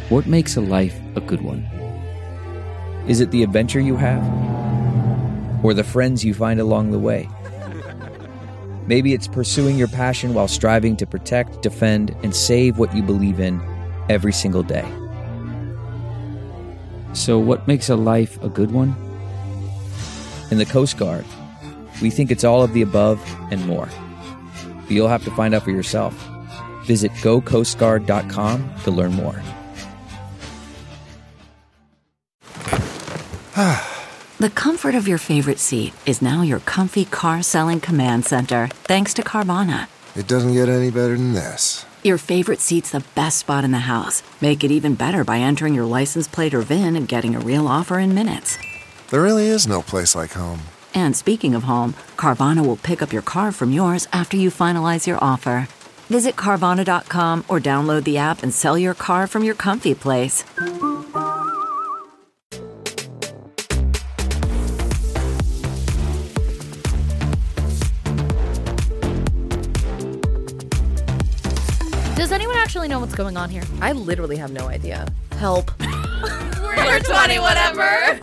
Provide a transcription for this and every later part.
What makes a life a good one? Is it the adventure you have? Or the friends you find along the way? Maybe it's pursuing your passion while striving to protect, defend, and save what you believe in every single day. So what makes a life a good one? In the Coast Guard, we think it's all of the above and more. But you'll have to find out for yourself. Visit gocoastguard.com to learn more. The comfort of your favorite seat is now your comfy car-selling command center, thanks to Carvana. It doesn't get any better than this. Your favorite seat's the best spot in the house. Make it even better by entering your license plate or VIN and getting a real offer in minutes. There really is no place like home. And speaking of home, Carvana will pick up your car from yours after you finalize your offer. Visit Carvana.com or download the app and sell your car from your comfy place. Does anyone actually know what's going on here? I literally have no idea. Help. We're 20 whatever.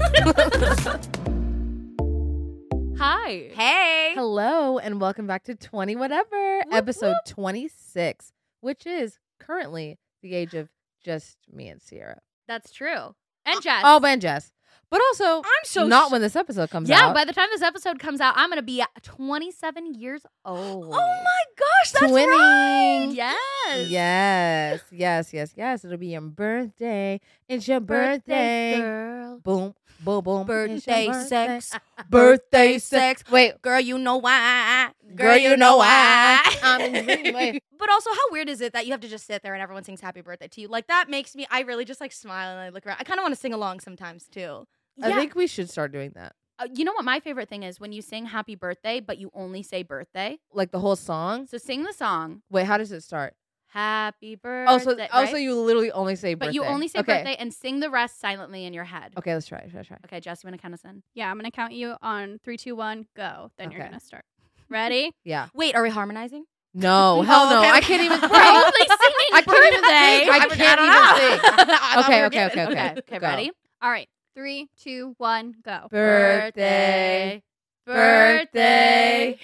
Hi. Hey. Hello, and welcome back to 20 Whatever, episode 26, which is currently the age of just me and Sierra. That's true. And Jess. Oh, and Jess. But also, I'm so not when this episode comes out. Yeah, by the time this episode comes out, I'm going to be 27 years old. Oh my gosh, that's Twinning. right. Yes. It'll be your birthday. It's your birthday. girl. Boom, boom, boom. It's Birthday your sex. Birthday sex. Wait, Girl, you know why. Girl, you know why. I'm in the dream. But also, how weird is it that you have to just sit there and everyone sings happy birthday to you? Like, that makes me, I really just like smile and I look around. I kind of want to sing along sometimes too. I think we should start doing that. You know what my favorite thing is? When you sing happy birthday, but you only say birthday. Like the whole song? So sing the song. Wait, how does it start? Happy birthday. Oh, so you literally only say birthday. But you only say birthday and sing the rest silently in your head. Okay, let's try. Okay, Jess, you want to count us in? Yeah, I'm going to count you on 3, 2, 1, go. Then you're Okay. going to start. Ready? Yeah. Wait, are we harmonizing? No, hell no. okay. I can't even We're think. only singing I can't even birthday. think. I can't even think. Okay. Okay, Go. ready? All right. 3, 2, 1, go. Birthday. Birthday.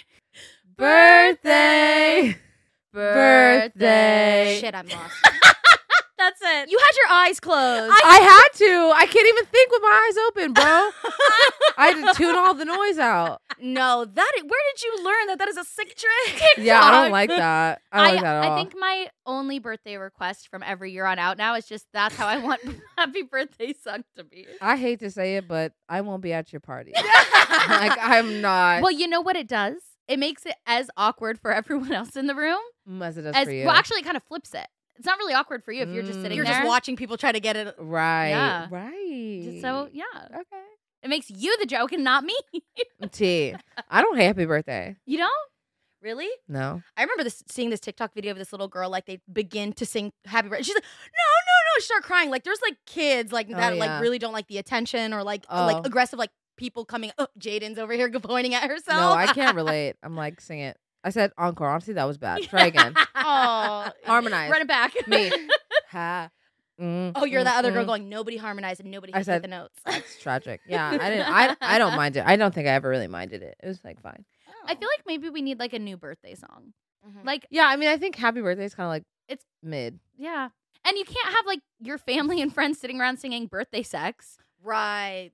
Birthday. Shit, I'm lost. That's it. You had your eyes closed. I had to. I can't even think with my eyes open, bro. I had to tune all the noise out. No, where did you learn that? That is a sick trick. Yeah, I don't like that. I don't like that at all. I think my only birthday request from every year on out now is just that's how I want happy birthday sung to be. I hate to say it, but I won't be at your party. Like, I'm not. Well, you know what it does? It makes it as awkward for everyone else in the room As it does for you. well, actually, it kind of flips it. It's not really awkward for you if you're just sitting You're there. just watching people try to get it. Right. Yeah. Right. So, yeah. Okay. It makes you the joke and not me. T. I don't hate happy birthday. You don't? Really? No. I remember seeing this TikTok video of this little girl, like they begin to sing happy birthday. She's like, no. She started crying. Like there's like kids like that yeah. like really don't like the attention or like Oh. aggressive like people coming. Oh, Jaden's over here pointing at herself. No, I can't relate. I'm like, sing it. I said encore. Honestly, that was bad. Try again. Oh, Harmonize. Run it back. Me. Ha. Oh, you're that other girl going, nobody harmonized and nobody I hit said- the notes. That's tragic. Yeah, I didn't. I don't mind it. I don't think I ever really minded it. It was like fine. I feel like maybe we need like a new birthday song. Mhm. Like, Yeah, I mean, I think happy birthday is kind of like It's- mid. yeah. And you can't have like your family and friends sitting around singing birthday sex. Right.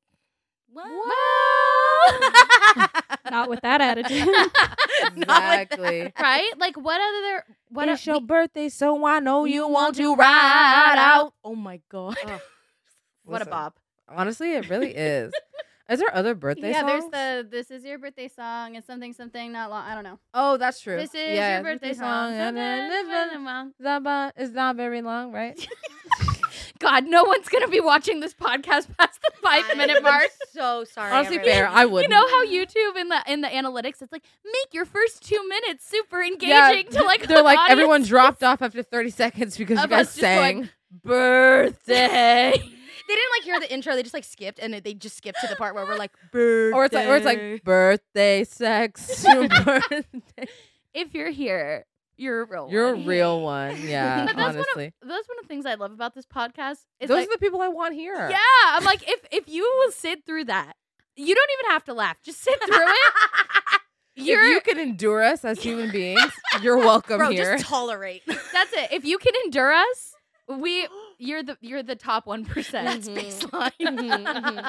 Not with that attitude. Exactly. Right? Like what It's your birthday, so I know you want to ride out. Oh my god. What a Listen, bop. Honestly, it really is. Is there other birthday yeah, songs? there's the this is your birthday song. It's something not long. I don't know. Oh, that's true. This is Yeah, your birthday song. and then it's not very long, right? God, no one's gonna be watching this podcast past the 5-minute mark. So sorry. Honestly, everyone. fair. I would. You know how YouTube in the analytics, it's like make your first 2 minutes super engaging Yeah, to like they're like everyone audiences dropped off after 30 seconds because you of guys us just going, sang. birthday. They didn't like hear the intro. They just like skipped, and they just skipped to the part where we're like, birthday. Or it's like birthday sex. Birthday. If you're here, You're a real You're a one. real one. Yeah, But that's honestly. That's one of the things I love about this podcast. Is Those like, are the people I want here. yeah, I'm like, if you will sit through that, you don't even have to laugh. Just sit through it. If you can endure us as human beings, you're welcome Bro, here. just tolerate. That's it. If you can endure us, you're the top 1%. That's baseline.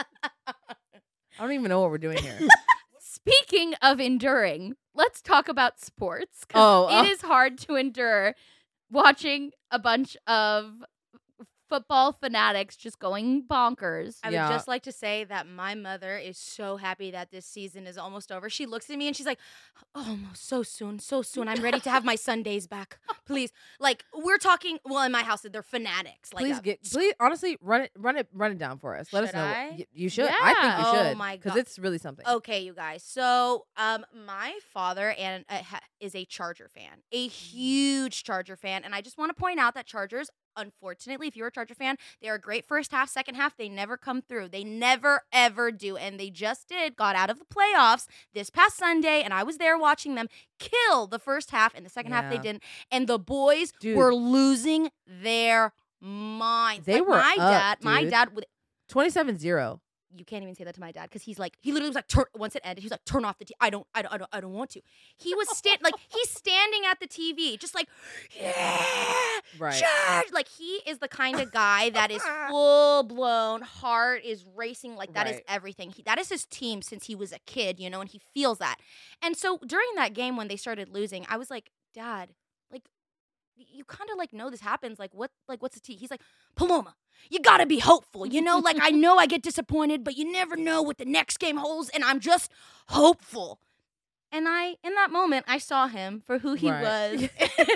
I don't even know what we're doing here. Speaking of enduring, let's talk about sports. 'Cause it is hard to endure watching a bunch of football fanatics just going bonkers. I Yeah. would just like to say that my mother is so happy that this season is almost over. She looks at me and she's like, almost so soon. I'm ready to have my Sundays back. Please. Like, we're talking, well, in my house, they're fanatics. Like, Please, honestly, run it down for us. Let us Should know. I? You should. Yeah. I think you Oh should. my Because God. it's really something. Okay, you guys. So, my father is a Charger fan, a huge Charger fan, and I just want to point out that Chargers, unfortunately, if you're a Charger fan, they are great first half, second half, they never come through. They never ever do, and they just got out of the playoffs this past Sunday, and I was there watching them kill the first half, and the second half they Yeah. didn't, and the boys Dude. were losing their minds. They Like, were my up, my dude. dad would. 27-0. You can't even say that to my dad because he literally was like, once it ended, he was like, turn off the TV. I don't want to. He was he's standing at the TV, just like, yeah, Right. charge. Like, he is the kind of guy that is full blown, heart is racing. Like, that is Right. everything. That is his team since he was a kid, and he feels that. And so during that game when they started losing, I was like, Dad, like, you kind of like know this happens. Like, what's the tea? He's like, Paloma, you gotta be hopeful. Like, I know I get disappointed, but you never know what the next game holds, and I'm just hopeful. And in that moment, I saw him for who he Right. was.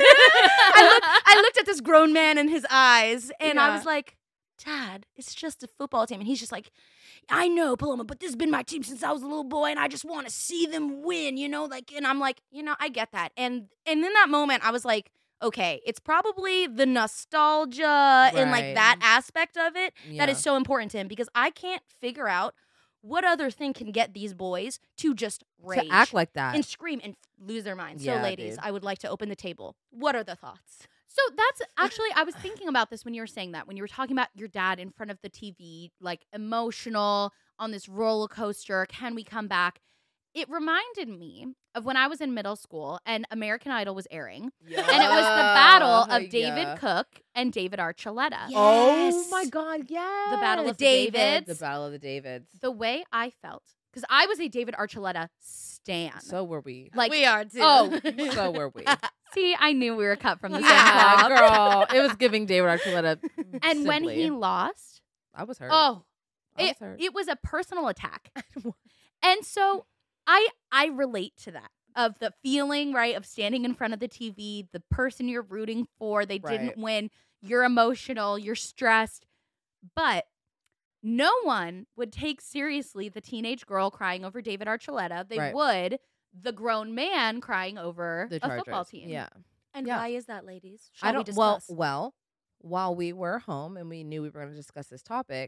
I looked at this grown man in his eyes, and I Yeah. was like, Dad, it's just a football team. And he's just like, I know, Paloma, but this has been my team since I was a little boy, and I just want to see them win, and I'm like, I get that. And in that moment, I was like, okay, it's probably the nostalgia and like Right. that aspect of it that Yeah. is so important to him, because I can't figure out what other thing can get these boys to just rage To act like that. and scream and lose their minds. Yeah, So, ladies, dude. I would like to open the table. What are the thoughts? So that's actually, I was thinking about this when you were saying that, when you were talking about your dad in front of the TV, like emotional on this roller coaster. Can we come back? It reminded me of when I was in middle school and American Idol was airing. And it was the battle of David Cook and David Archuleta. Yeah. Oh Yes. my God, yes. The Battle of the Davids. Davids. The Battle of the Davids. The way I felt, because I was a David Archuleta stan. So were we. Like, we are too. oh. So were we. see, I knew we were cut from the same Yeah, cloth. girl. It was giving David Archuleta. And when simply. he lost, I was hurt. oh, I was hurt. it was a personal attack. And so I relate to that, of the feeling, right, of standing in front of the TV, the person you're rooting for, they didn't Right. win, you're emotional, you're stressed, but no one would take seriously the teenage girl crying over David Archuleta. They Right. would the grown man crying over The a Chargers. football team. Yeah. And Yeah. why is that, ladies? Shall I we don't. Well, discuss? while we were home and we knew we were going to discuss this topic,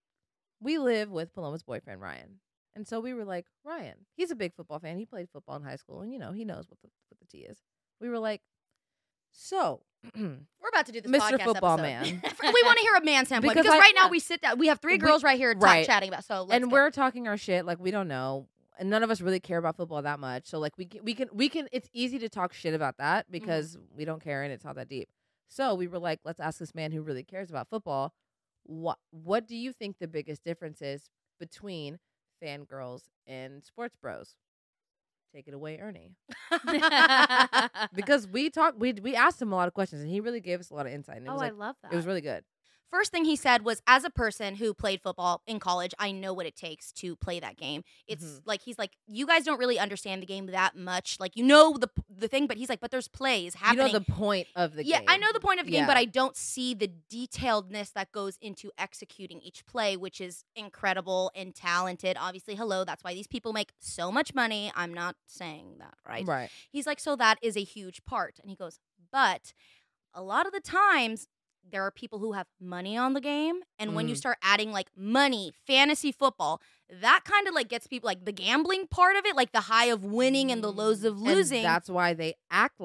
we live with Paloma's boyfriend Ryan, and so we were like, Ryan, he's a big football fan. He played football in high school, and he knows what the tea is. We were like, so, We're about to do this Mr. podcast Football episode. Man. We want to hear a man standpoint Because because I- right now yeah. we sit down. We have three We- girls right here right. chatting about. So let's and go. we're talking our shit like we don't know, and none of us really care about football that much. So like we can. It's easy to talk shit about that because we don't care and it's not that deep. So we were like, let's ask this man who really cares about football. What do you think the biggest difference is between fangirls and sports bros? Take it away, Ernie. Because we asked him a lot of questions and he really gave us a lot of insight. And it Oh, was I like, love that. it was really good. First thing he said was, as a person who played football in college, I know what it takes to play that game. It's Mhm. like, he's like, you guys don't really understand the game that much. Like, the thing, but he's like, but there's plays happening. You know the point of the game. I know the point of the game, Yeah. but I don't see the detailedness that goes into executing each play, which is incredible and talented. Obviously, hello, that's why these people make so much money. I'm not saying that, right? Right. He's like, so that is a huge part. And he goes, but a lot of the times there are people who have money on the game. And when you start adding like money, fantasy football, that kind of like gets people like the gambling part of it, like the high of winning and the lows of losing. And that's why they act like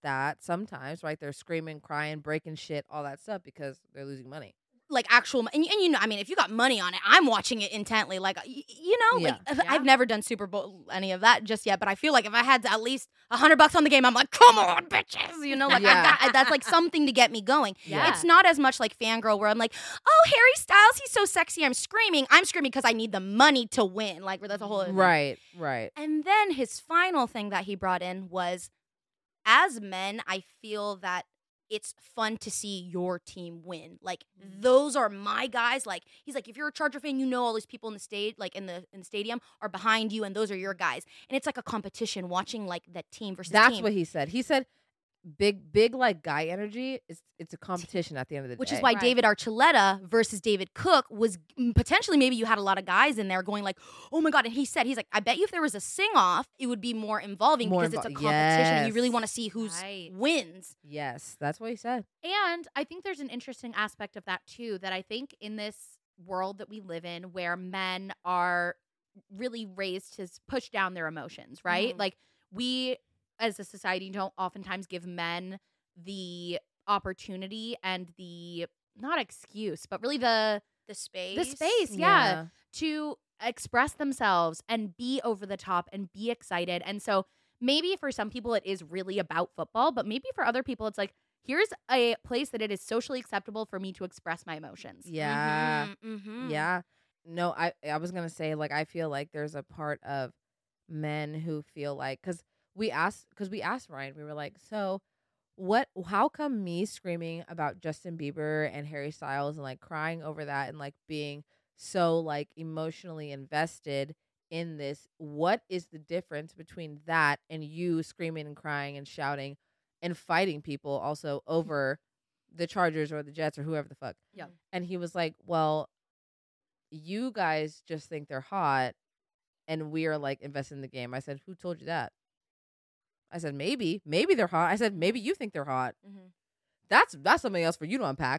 that sometimes, right? They're screaming, crying, breaking shit, all that stuff because they're losing money. Like actual, and you know, I mean, if you got money on it, I'm watching it intently. Like, you know, like I've never done Super Bowl any of that just yet, but I feel like if I had at least $100 on the game, I'm like, come on, bitches, you know, like that's like something to get me going. Yeah. It's not as much like fangirl where I'm like, oh, Harry Styles, he's so sexy. I'm screaming because I need the money to win. Like that's a whole other thing. Right. And then his final thing that he brought in was, as men, I feel that it's fun to see your team win. Like those are my guys. Like he's like, if you're a Charger fan, you know all these people in the state, like in the stadium, are behind you, and those are your guys. And it's like a competition watching like that team versus That's team. what he said. He said, big like guy energy. It's a competition at the end of the day. Which is why David Archuleta versus David Cook was potentially, maybe you had a lot of guys in there going like, oh my God. And he's like, I bet you if there was a sing-off, it would be more involving because it's a competition and you really want to see who's wins. Yes, that's what he said. And I think there's an interesting aspect of that too, that I think in this world that we live in where men are really raised to push down their emotions, right? Like we as a society don't oftentimes give men the opportunity and the not excuse, but really the space, to express themselves and be over the top and be excited. And so maybe for some people it is really about football, but maybe for other people it's like, here's a place that it is socially acceptable for me to express my emotions. Yeah. Yeah. No, I was going to say, like, I feel like there's a part of men who feel like, because we asked Ryan, we were like, so how come me screaming about Justin Bieber and Harry Styles and like crying over that and like being so like emotionally invested in this, what is the difference between that and you screaming and crying and shouting and fighting people also over the Chargers or the Jets or whoever the fuck? Yeah. And he was like, well, you guys just think they're hot and we are like invested in the game. I said, who told you that? I said, maybe they're hot. I said, maybe you think they're hot. That's something else for you to unpack.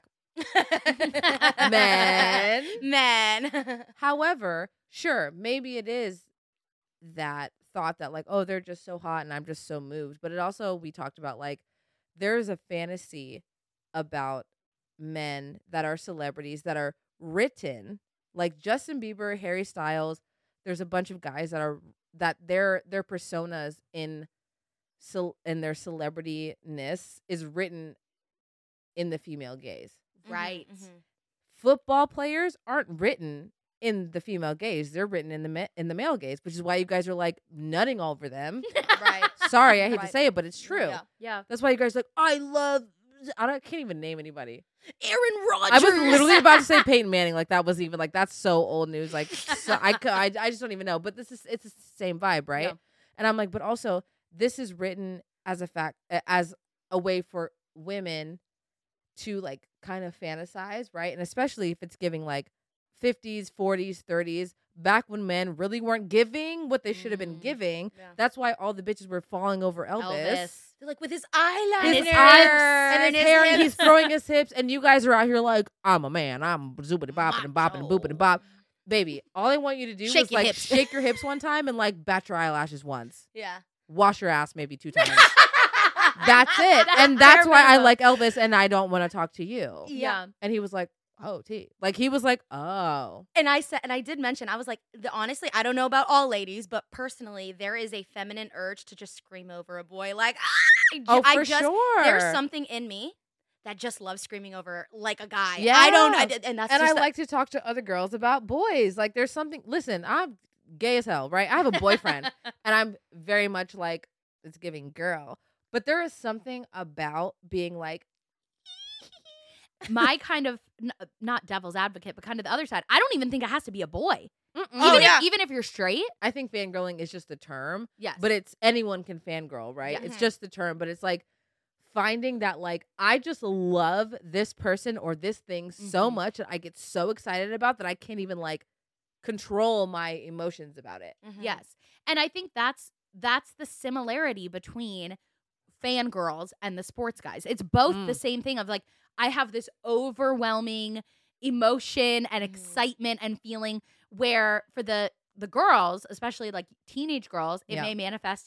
Man. However, sure, maybe it is that thought that like, oh, they're just so hot and I'm just so moved. But it also, we talked about like, there's a fantasy about men that are celebrities that are written like Justin Bieber, Harry Styles. There's a bunch of guys that their personas in their celebrityness is written in the female gaze. Right. Football players aren't written in the female gaze. They're written in the male gaze, which is why you guys are like nutting all over them. Right. Sorry, I hate to say it, but it's true. Yeah. That's why you guys are like, I can't even name anybody. Aaron Rodgers. I was literally about to say Peyton Manning. Like that was even like, that's so old news. Like so I just don't even know. But it's the same vibe, right? Yeah. And I'm like, but also this is written as a way for women to like kind of fantasize, right? And especially if it's giving like 50s, 40s, 30s, back when men really weren't giving what they should have been giving. Yeah. That's why all the bitches were falling over Elvis. They're like with his eyeliner, his hair, and he's throwing his hips, and you guys are out here like, I'm a man, I'm zoopity bopping and bopping and booping and bop. Baby, all I want you to do is like shake your hips one time and like bat your eyelashes once. Yeah. Wash your ass maybe 2 times. That's it. And that's why I like Elvis and I don't want to talk to you. Yeah. And he was like, oh, T. Like he was like, oh. And I did mention, I was like, honestly, I don't know about all ladies, but personally, there is a feminine urge to just scream over a boy. Like, sure. There's something in me that just loves screaming over like a guy. Yeah. I like to talk to other girls about boys. Like there's something, listen, I'm gay as hell, right? I have a boyfriend and I'm very much like, it's giving girl. But there is something about being like, my kind of, not devil's advocate, but kind of the other side. I don't even think it has to be a boy. Even if you're straight. I think fangirling is just the term. Yes. But it's anyone can fangirl, right? Yeah. It's just the term. But it's like finding that like, I just love this person or this thing so much that I get so excited about that I can't even like control my emotions about it. Yes. And I think that's the similarity between fangirls and the sports guys. It's both the same thing of like, I have this overwhelming emotion and excitement and feeling where for the girls, especially like teenage girls, it may manifest in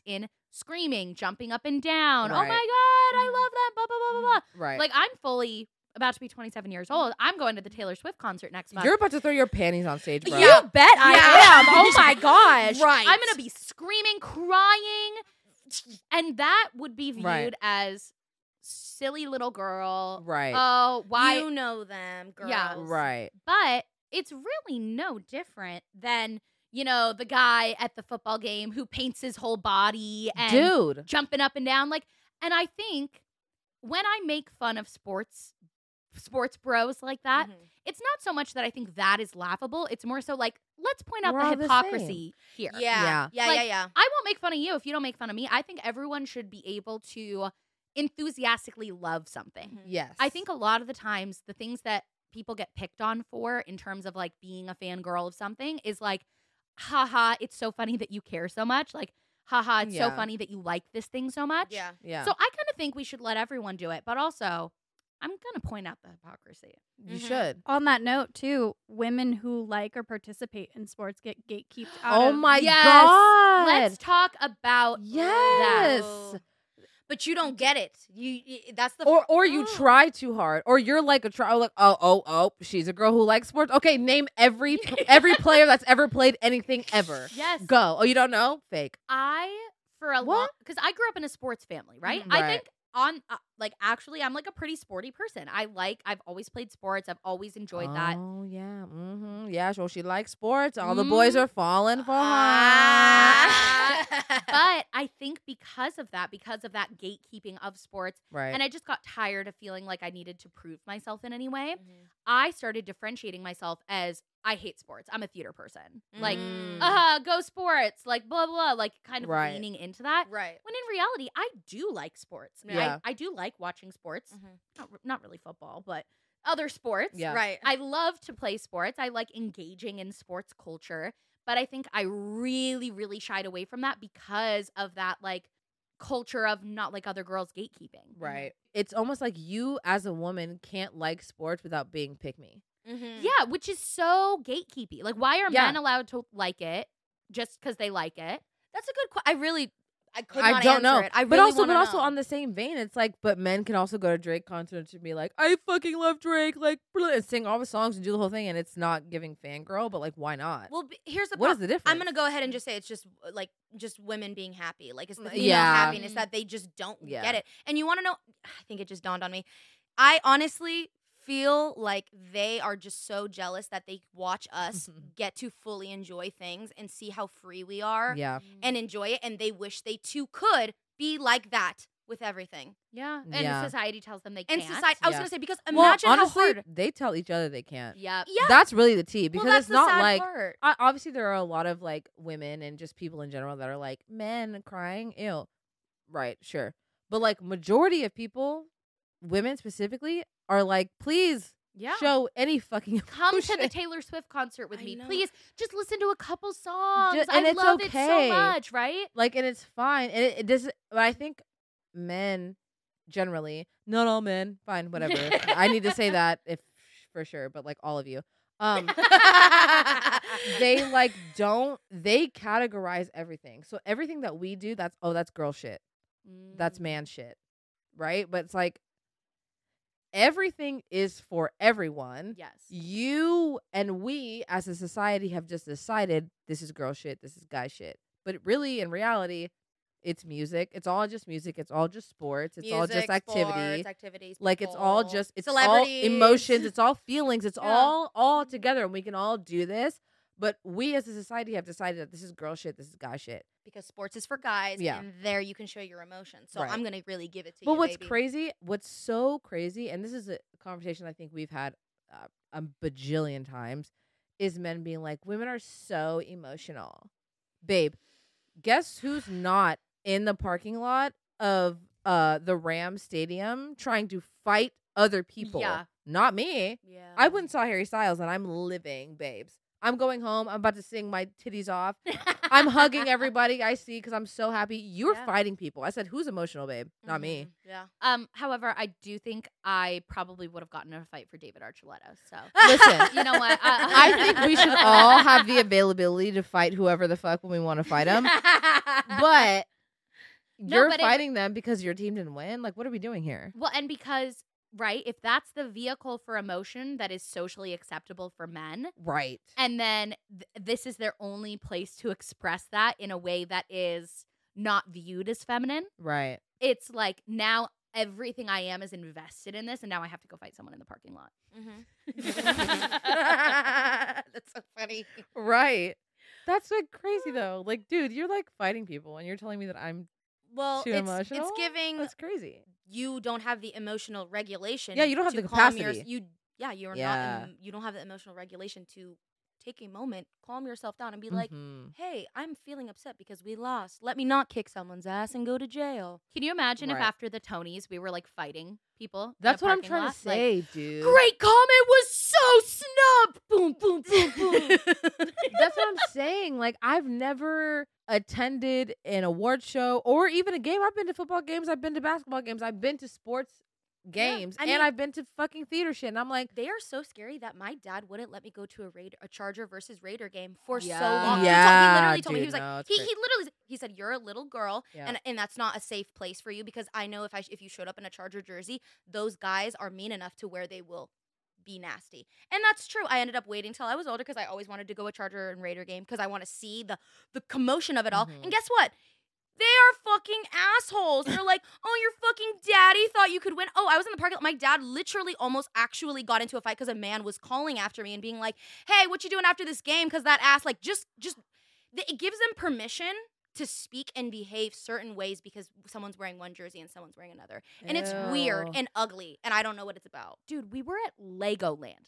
screaming, jumping up and down. Oh Right. my God, I love that, blah, blah, blah, blah, blah. Right. Like, I'm fully about to be 27 years old. I'm going to the Taylor Swift concert next month. You're about to throw your panties on stage, bro. You bet I am. Oh my gosh. Right. I'm going to be screaming, crying. And that would be viewed Right. as silly little girl. Right. Oh, why? You know them, girls. Yeah. Right. But it's really no different than, you know, the guy at the football game who paints his whole body and Dude. jumping up and down. Like, and I think when I make fun of sports bros like that, Mhm. it's not so much that I think that is laughable. It's more so like, let's point out We're all the the hypocrisy here. Yeah. Yeah. Like, Yeah. I won't make fun of you if you don't make fun of me. I think everyone should be able to enthusiastically love something. Mhm. Yes. I think a lot of the times the things that people get picked on for in terms of like being a fangirl of something is like, haha, it's so funny that you care so much. Like, haha, it's so Yeah. funny that you like this thing so much. Yeah. Yeah. So I kind of think we should let everyone do it, but also I'm going to point out the hypocrisy. you Mhm. should. On that note, too, women who like or participate in sports get gatekeeped out Oh of my Yes. God. Let's talk about Yes. Oh. But you don't get it. That's the Or you try too hard, or you're like oh, she's a girl who likes sports. Okay, name every player that's ever played anything ever. Yes. Go. Oh, you don't know? Fake. For a long, What? because I grew up in a sports family, right? Mhm. I Right. think actually, I'm like a pretty sporty person. I've always played sports. I've always enjoyed that. Oh yeah. Mm-hmm. Yeah. So she likes sports. All the boys are falling for her. But I think because of that gatekeeping of sports, Right. and I just got tired of feeling like I needed to prove myself in any way, Mhm. I started differentiating myself as I hate sports. I'm a theater person. Like, Mm. go sports, like blah, blah, like kind of Right. leaning into that. Right. When in reality, I do like sports. Yeah. I do like watching sports. Mhm. Not really football, but other sports. Yeah. Right. I love to play sports. I like engaging in sports culture. But I think I really, really shied away from that because of that, like, culture of not like other girls gatekeeping. Right. It's almost like you as a woman can't like sports without being pick me. Mhm. Yeah, which is so gatekeepy. Like, why are Yeah. men allowed to like it just because they like it? That's a good question. I could I not don't answer know. it. I but really also wanna know. on the same vein, it's like, but men can also go to Drake concerts and be like, I fucking love Drake, like, and sing all the songs and do the whole thing, and it's not giving fangirl, but like, why not? Well, here's the What is problem. the difference? I'm gonna go ahead and just say it's just just women being happy. Like it's the female Yeah. happiness that they just don't Yeah. get it. And you want to know? I think it just dawned on me. I honestly feel like they are just so jealous that they watch us get to fully enjoy things and see how free we are Yeah. and enjoy it, and they wish they too could be like that with everything. Yeah. And Yeah. society tells them they And can't. society. I was Yeah. gonna say because Well, imagine honestly, how hard. they tell each other they can't. Yep. Yeah. That's really the tea, because well, that's it's not the sad like part. obviously there are a lot of like women and just people in general that are like, men crying, ew. Right, sure. But like majority of people, women specifically, are like, please Yeah. show any fucking Come to the emotion. Taylor Swift concert with I me. know. Please just listen to a couple songs. and I it's love it okay. so much, right? Like, and it's fine. And it does, but I think men generally, not all men, fine, whatever. I need to say that if for sure, but like all of you. They like they categorize everything. So everything that we do, that's girl shit. That's man shit. Right? But it's like everything is for everyone. Yes. You and we as a society have just decided this is girl shit, this is guy shit. But really, in reality, it's music. It's all just music. It's all just sports. It's all just Music, activity. sports, activities. Like it's all people, just it's all celebrities. emotions. It's all feelings. It's Yeah. all together, and we can all do this. But we as a society have decided that this is girl shit. This is guy shit. because sports is for guys. Yeah. And there you can show your emotions. So Right. I'm gonna really give it to But you. what's baby. crazy, what's so crazy, and this is a conversation I think we've had a bajillion times, is men being like, women are so emotional. Babe, guess who's not in the parking lot of the Rams Stadium trying to fight other people? Yeah. Not me. Yeah. I went and saw Harry Styles, and I'm living, babes. I'm going home. I'm about to sing my titties off. I'm hugging everybody I see because I'm so happy. You're Yeah. fighting people. I said, who's emotional, babe? Not me. Mhm. Yeah. However, I do think I probably would have gotten in a fight for David Archuleta. So Listen, you know what? I think we should all have the availability to fight whoever the fuck when we want to fight them. But You're but fighting them because your team didn't win. Like, what are we doing here? Well, and because, right, if that's the vehicle for emotion that is socially acceptable for men, Right. and then this is their only place to express that in a way that is not viewed as feminine, Right. it's like now everything I am is invested in this, and now I have to go fight someone in the parking lot. That's so funny. Right. That's like crazy though. Like, dude, you're like fighting people, and you're telling me that I'm Well, too emotional. it's giving That's crazy. you don't have the emotional regulation. Yeah, you don't have to the calm capacity. you're Yeah. not. You don't have the emotional regulation to take a moment, calm yourself down, and be like, Mhm. "Hey, I'm feeling upset because we lost. Let me not kick someone's ass and go to jail." Can you imagine if Right. after the Tonys we were like fighting people? in a That's what I'm parking trying lot? to say, dude. Great comment was so snubbed. Boom, boom, boom, boom. That's what I'm saying. Like, I've never attended an award show or even a game. I've been to football games. I've been to basketball games. I've been to sports games. I and mean- I've been to fucking theater shit. And I'm like, They are so scary that my dad wouldn't let me go to a Charger versus Raider game for so Yeah. long. Yeah, He literally told me, he dude, was no, like, it's he great. literally, he said, "You're a little girl, Yeah. and that's not a safe place for you because I know if you showed up in a Charger jersey, those guys are mean enough to where they will be nasty." And that's true. I ended up waiting till I was older because I always wanted to go a Charger and Raider game because I want to see the commotion of it all. Mhm. And guess what? They are fucking assholes. They're like, "Oh, your fucking daddy thought you could win." Oh, I was in the parking lot. My dad literally almost actually got into a fight because a man was calling after me and being like, "Hey, what you doing after this game?" Because that ass, like, it gives them permission to speak and behave certain ways because someone's wearing one jersey and someone's wearing another. And it's weird Ew. and ugly, and I don't know what it's about. Dude, we were at Legoland.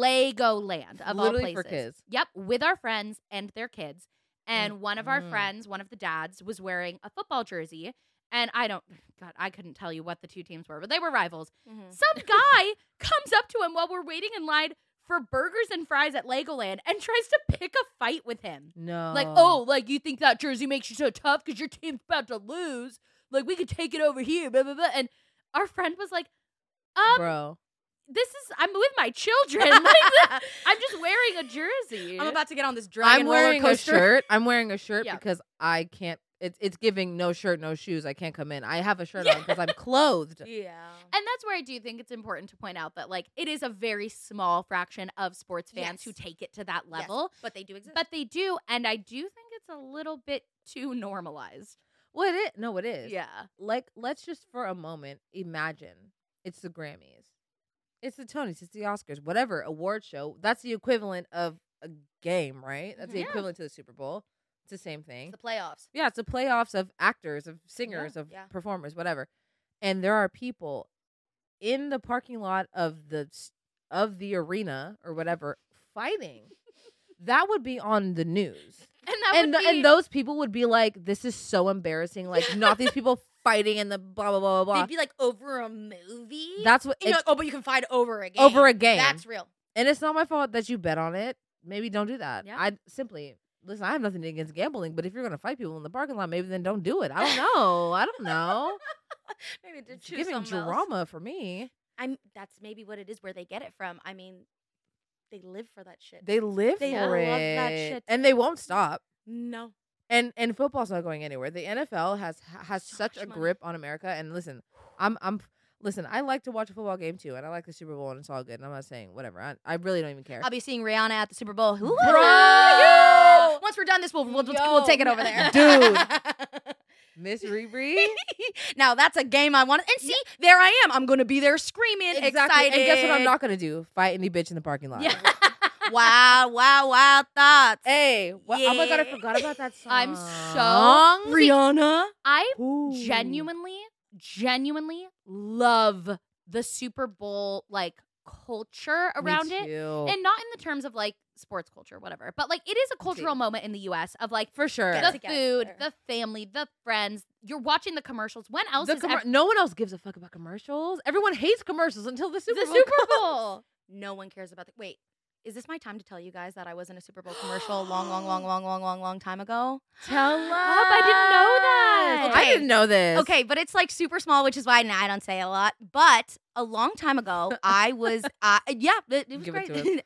Legoland of Literally all places. for kids. Yep, with our friends and their kids. And one of our Mhm. friends, one of the dads, was wearing a football jersey. And I couldn't tell you what the two teams were, but they were rivals. Some guy comes up to him while we're waiting in line for burgers and fries at Legoland and tries to pick a fight with him. No. Like, oh, like you think that jersey makes you so tough because your team's about to lose? Like, we could take it over here, blah, blah, blah. And our friend was like, Bro. I'm with my children. Like, I'm just wearing a jersey. I'm about to get on this dragon I'm roller wearing a coaster. shirt. I'm wearing a shirt Yeah. because I can't. It's giving no shirt, no shoes. I can't come in. I have a shirt on because I'm clothed. Yeah. And that's where I do think it's important to point out that, like, it is a very small fraction of sports fans Yes. who take it to that Yes, level. but they do exist. But they do, and I do think it's a little bit too normalized. Well, it is. No, it is. Yeah. Like, let's just for a moment imagine it's the Grammys, it's the Tonys, it's the Oscars, whatever award show. That's the equivalent of a game, right? That's the Yeah. equivalent to the Super Bowl. It's the same thing. It's the playoffs. Yeah, it's the playoffs of actors, of singers, of yeah. performers, whatever. And there are people in the parking lot of the arena or whatever fighting. That would be on the news. And that would be, And those people would be like, "This is so embarrassing. Like, not these people fighting in the blah blah blah blah blah." They'd be like over a movie. That's what. You know, It's, oh, but you can fight over a game. Over a game. That's real. and it's not my fault that you bet on it. Maybe don't do that. Yeah. I simply listen. I have nothing against gambling, but if you're gonna fight people in the parking lot, maybe then don't do it. I don't know. I don't know. Maybe to It's choose giving something else. drama for me. That's maybe what it is where they get it from. I mean, they live for that shit. They live They for love it, that shit. and they won't stop. No. And football's not going anywhere. The NFL has So such much a money. grip on America. And listen, listen. I like to watch a football game too, and I like the Super Bowl, and it's all good. And I'm not saying whatever. I really don't even care. I'll be seeing Rihanna at the Super Bowl. Bro! Once we're done this, we'll take it over there. Dude. Miss Riri. Now that's a game I want. And see, there I am. I'm going to be there screaming, excited. And guess what I'm not gonna do? Fight any bitch in the parking lot. Yeah. Wow thoughts. Hey, oh my god, I Yeah. forgot about that song. I'm so Rihanna. I Ooh. genuinely love the Super Bowl like culture around Me it. too. And not in the terms of like sports culture, whatever. But like it is a cultural moment in the US of like for sure. Get the together. food, the family, the friends. You're watching the commercials. When else is No one else gives a fuck about commercials. Everyone hates commercials until the Super the Bowl. Super comes. Bowl? No one cares about the. Wait, is this my time to tell you guys that I was in a Super Bowl commercial a long time ago? Tell us. I didn't know that. I didn't know this. Okay, but it's like super small, which is why I don't say a lot. But a long time ago, I was, it was Give it great. to us.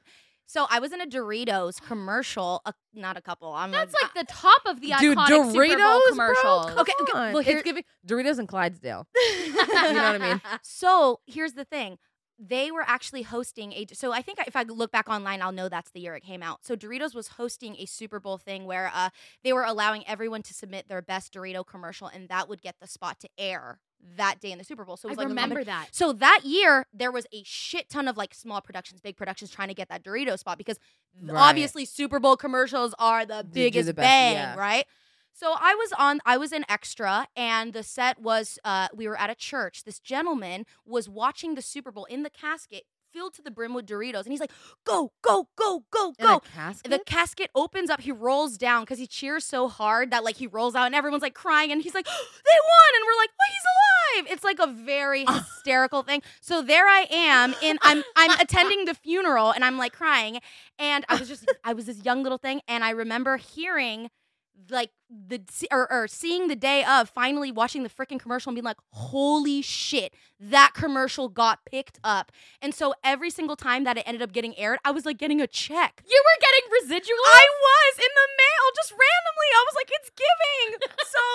So I was in a Doritos commercial, not a couple. That's like the top of the Dude, iconic Doritos, Super Bowl bro? commercials. Come Okay, on. well, here- it's giving Doritos and Clydesdale. You know what I mean? So here's the thing. They were actually hosting so I think if I look back online, I'll know that's the year it came out. So Doritos was hosting a Super Bowl thing where they were allowing everyone to submit their best Dorito commercial, and that would get the spot to air that day in the Super Bowl. So it was I like remember that. So that year, there was a shit ton of like small productions, big productions trying to get that Dorito spot because Right. obviously Super Bowl commercials are the Do biggest the best, bang, yeah. right? So I was an extra, and the set was we were at a church. This gentleman was watching the Super Bowl in the casket, filled to the brim with Doritos, and he's like, "Go, go, go, go, In a go!" casket? The casket opens up. He rolls down because he cheers so hard that like he rolls out, and everyone's like crying, and he's like, "They won!" And we're like, "Oh, he's alive!" It's like a very hysterical thing. So there I am, and I'm attending the funeral, and I'm like crying, and I was this young little thing, and I remember hearing like or seeing the day of finally watching the freaking commercial and being like, holy shit, that commercial got picked up. And so every single time that it ended up getting aired, I was like getting a check. You were getting residuals? I was in the mail just randomly. I was like, it's giving.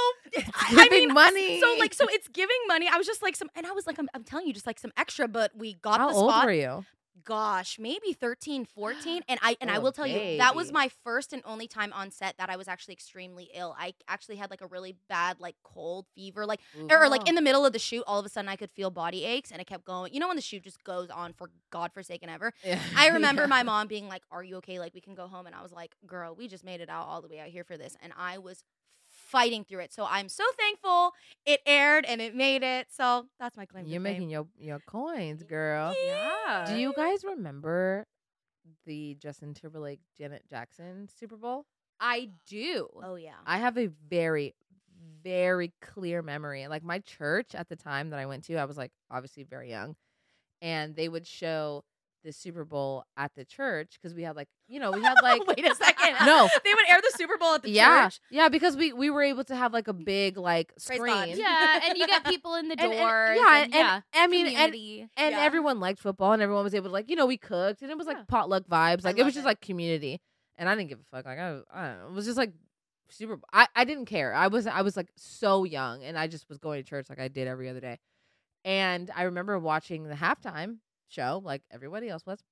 So Giving money. So it's giving money. I was just like and I was like, I'm telling you, just like some extra, but we got How the old spot. were you? Gosh, maybe 13, 14. And I Oh, will tell you, that was baby. my first and only time on set that I was actually extremely ill. I actually had like a really bad like cold fever, like or like in the middle of the shoot, all of a sudden I could feel body aches and it kept going. You know when the shoot just goes on for godforsaken ever? Yeah. I remember Yeah. my mom being like, "Are you okay? Like we can go home." And I was like, "Girl, we just made it out all the way out here for this." And I was fighting through it. So I'm so thankful it aired and it made it. So that's my claim to You're fame. making your coins, girl. Yeah. Do you guys remember the Justin Timberlake Janet Jackson Super Bowl? I do. Oh yeah. I have a very, very clear memory. And like my church at the time that I went to, I was like obviously very young, and they would show the Super Bowl at the church because we had like we had like Wait a second. No. They would air the Super Bowl at the yeah church. yeah because we were able to have like a big like Praise screen. God. Yeah, and you get people in the And- doors. and I mean, community. And Yeah. everyone liked football, and everyone was able to like, we cooked, and it was like Yeah. potluck vibes. Like it love was just it. like community, and I didn't give a fuck. Like I don't know, it was just like super. I didn't care. I was like so young, and I just was going to church like I did every other day. And I remember watching the halftime show like everybody else was,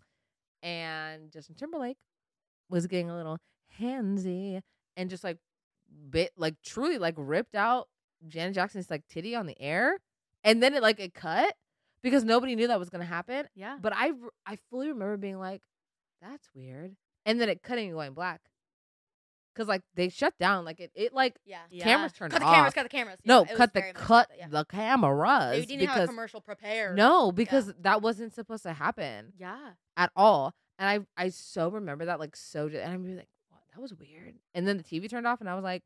and Justin Timberlake was getting a little handsy and just like truly like ripped out Janet Jackson's like titty on the air, and then it cut because nobody knew that was gonna happen. Yeah. But I fully remember being like, that's weird, and then it cutting and going black because like they shut down like it like Yeah. cameras turned Cut the off. cameras, cut the cameras. No, Yeah, it was cut very the much cut like that, yeah. the cameras They didn't have a because commercial prepared. no, because that wasn't supposed to happen Yeah. at all. And I so remember that like so, and I'm like, what? That was weird. And then the TV turned off, and I was like,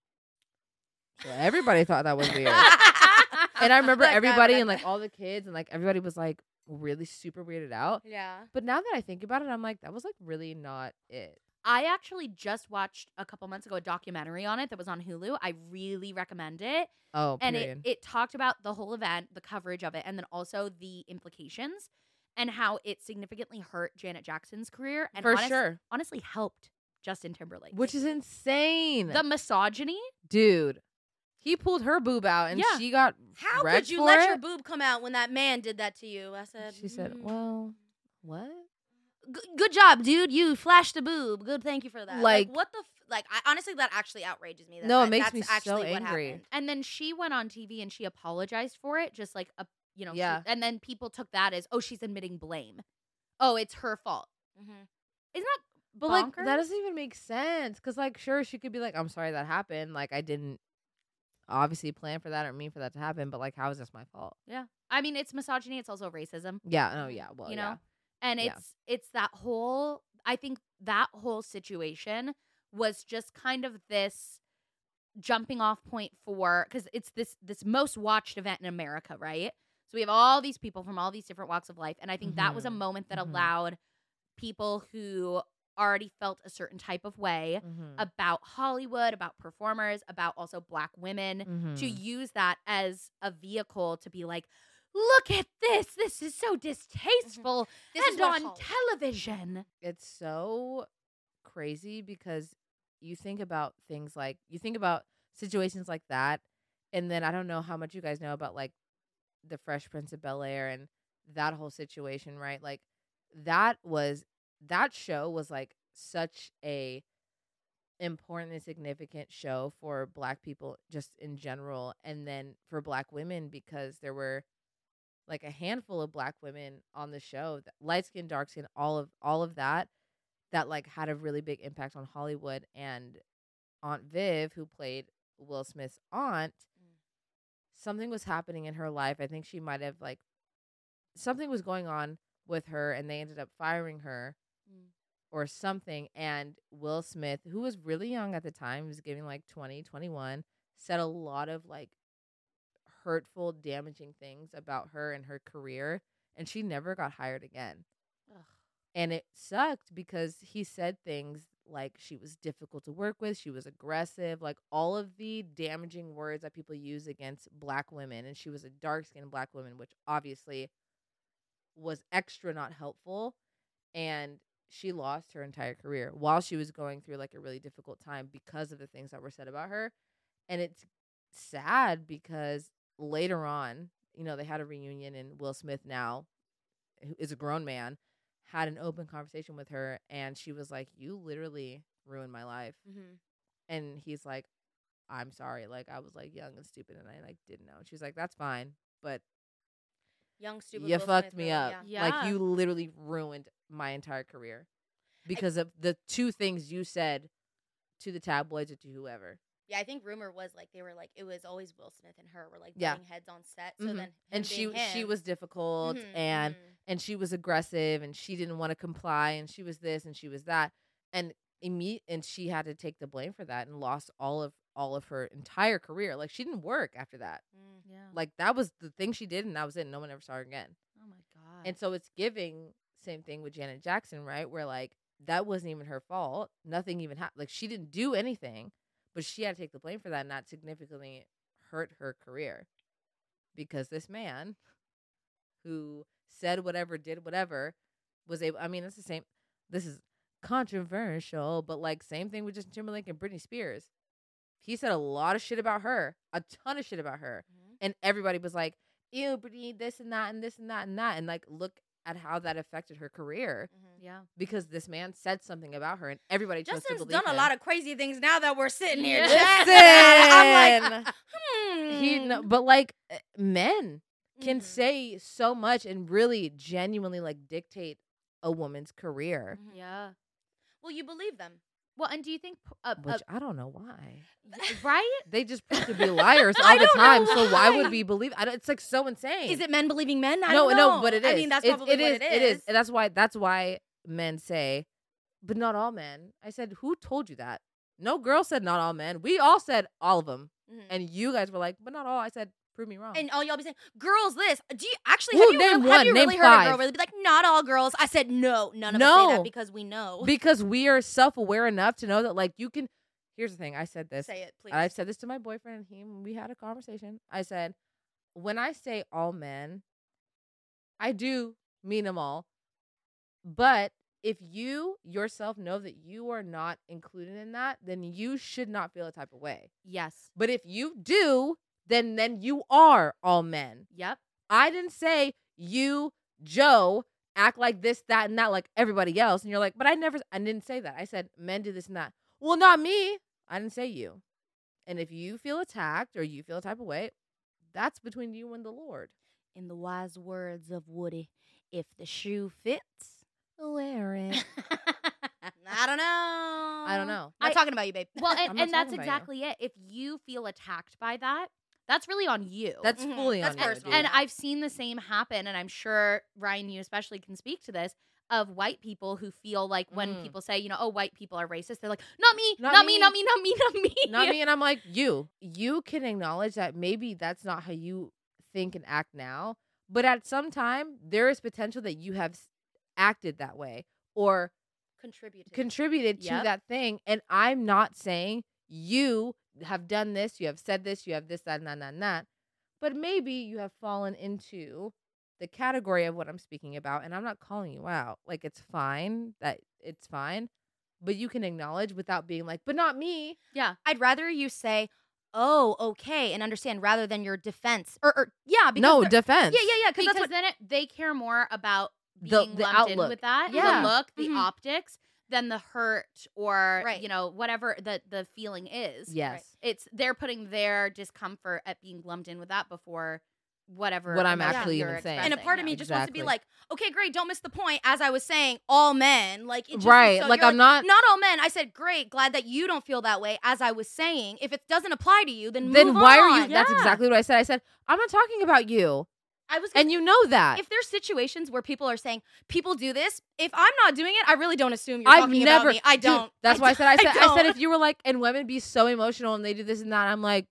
so everybody thought that was weird. And I remember everybody and like all the kids and like everybody was like really super weirded out. Yeah. But now that I think about it, I'm like, that was like really not it. I actually just watched a couple months ago a documentary on it that was on Hulu. I really recommend it. Oh, And period. it talked about the whole event, the coverage of it, and then also the implications and how it significantly hurt Janet Jackson's career and For sure. honestly helped Justin Timberlake. Which is insane. the misogyny. Dude, he pulled her boob out and Yeah. she got How wrecked could you for let it? your boob come out when that man did that to you? I said. She said, "Mm, well, what? good job, dude. You flashed the boob. Good, thank you for that. Like- what the I honestly that actually outrages me. That No, it that- makes that's me so actually what angry. happened. And then she went on TV and she apologized for it, just like Yeah. and then people took that as, oh, she's admitting blame. Oh, it's her fault. Mm-hmm. Isn't that But like bonkers? that doesn't even make sense because like sure she could be like, I'm sorry that happened, like I didn't obviously plan for that or mean for that to happen, but like how is this my fault? Yeah. I mean, it's misogyny. It's also racism. Yeah, no, yeah, well, you know? yeah. And Yeah. it's that whole, I think that whole situation was just kind of this jumping off point for, because it's this most watched event in America, right? So we have all these people from all these different walks of life. And I think that was a Mhm. moment that Mhm. allowed people who already felt a certain type of way Mhm. about Hollywood, about performers, about also Black women, to Mhm. use that as a vehicle to be like, look at this. This is so distasteful. This is And what on Hollywood- television. It's so crazy because you think about things like you think about situations like that, and then I don't know how much you guys know about like the Fresh Prince of Bel-Air and that whole situation, right? Like that show was like such a important and significant show for Black people just in general, and then for Black women because there were like a handful of Black women on the show, light skin, dark skin, all of that like had a really big impact on Hollywood. And Aunt Viv, who played Will Smith's aunt, something was happening in her life. I think she might have like something was going on with her, and they ended up firing her or something. And Will Smith, who was really young at the time, was giving like 20, 21, said a lot of like hurtful, damaging things about her and her career, and she never got hired again. Ugh. And it sucked because he said things like she was difficult to work with, she was aggressive, like all of the damaging words that people use against Black women, and she was a dark-skinned Black woman, which obviously was extra not helpful. And she lost her entire career while she was going through like a really difficult time because of the things that were said about her. And it's sad because later on, you know, they had a reunion, and Will Smith now, who is a grown man, had an open conversation with her, and she was like, "You literally ruined my life." Mhm. And he's like, "I'm sorry. Like, I was like young and stupid, and I like didn't know." And she's like, "That's fine, but Young, stupid. you Will fucked Smith, me really, up. yeah. Like, you literally ruined my entire career because of the two things you said to the tabloids or to whoever." Yeah, I think rumor was like they were like it was always Will Smith and her were like Yeah. butting heads on set. So Mhm. then And she was difficult, and she was aggressive, and she didn't want to comply, and she was this and she was that, and she had to take the blame for that and lost all of her entire career. Like, she didn't work after that. Yeah. Like, that was the thing she did, and that was it. No one ever saw her again. Oh my God. And so it's giving same thing with Janet Jackson, right? Where like that wasn't even her fault. Nothing even happened. Like, she didn't do anything, but she had to take the blame for that, and that significantly hurt her career because this man who said whatever, did whatever, was able. I mean, it's the same. This is controversial, but like same thing with Justin Timberlake and Britney Spears. He said a lot of shit about her, a ton of shit about her, and everybody was like, "Ew, Britney, this and that and this and that and that," and like look at how that affected her career Yeah. because this man said something about her, and everybody chose to Justin's believe done a him. lot of crazy things now that we're sitting here. Yeah. I'm like, But like men can Mhm. say so much and really genuinely like dictate a woman's career, Yeah. Well, you believe them. Well, and do you think which I don't know why. right? They just prove to be liars all I the don't know time. So why why. would we believe? It's like so insane. Is it men believing men? I No, don't know. no, but it is. I mean, that's It's- probably what it is. It is. And that's why men say, but not all men. I said, who told you that? No girl said not all men. We all said all of them. Mhm. And you guys were like, but not all. I said, prove me wrong. And all y'all be saying, girls, this. Do you actually Ooh, have you, name have one, you name really heard a girl five. really be like, not all girls? I said, no, none of us say No. that because we know. Because we are self-aware enough to know that like you can. Here's the thing. I said this. Say it, please. I've said this to my boyfriend, and we had a conversation. I said, when I say all men, I do mean them all. But if you yourself know that you are not included in that, then you should not feel a type of way. Yes. But if you do, then you are all men. Yep. I didn't say you, Joe, act like this, that, and that like everybody else. And you're like, but I didn't say that. I said men do this and that. Well, not me. I didn't say you. And if you feel attacked or you feel a type of way, that's between you and the Lord. In the wise words of Woody, if the shoe fits, Wear it. I don't know. I don't know. Not talking about you, babe. Well, I'm and, not and that's talking about you. exactly it. If you feel attacked by that, that's really on you. That's Mhm. fully That's on you, personal. dude. And I've seen the same happen, and I'm sure Ryan, you especially can speak to this, of white people who feel like when Mm. people say, you know, oh, white people are racist, they're like, not me, Not not me. me, not me, not me, not me. Not me. And I'm like, you can acknowledge that maybe that's not how you think and act now. But at some time, there is potential that you have acted that way or contributed to Yep. that thing. And I'm not saying you have done this, you have said this, you have this, that, and that, and that, and that. But maybe you have fallen into the category of what I'm speaking about, and I'm not calling you out. Like, it's fine, but you can acknowledge without being like, but not me. Yeah. I'd rather you say, "Oh, okay," and understand rather than your defense. Or yeah, because No they're- defense. yeah, because Because that's what. then they care more about The being lumped outlook. in with that, Yeah. the look, the Mhm. optics, than the hurt or Right. whatever the feeling is. Yes. It's they're putting their discomfort at being lumped in with that before whatever What I'm emotion actually you're even saying. And a expressing, part of yeah. me just wants to be Exactly. like, okay, great, don't miss the point. As I was saying, all men, like, it just is Right, so- like, you're I'm not- all men. I said, great, glad that you don't feel that way. As I was saying, if it doesn't apply to you, then move Why are you? on. That's exactly what I said. I said, I'm not talking about you. I was, And you know that. if there's situations where people are saying people do this, if I'm not doing it, I really don't assume you're I've talking never. about me. I Dude, don't. that's why I said. I said don't. if you were like, and women be so emotional and they do this and that, I'm like,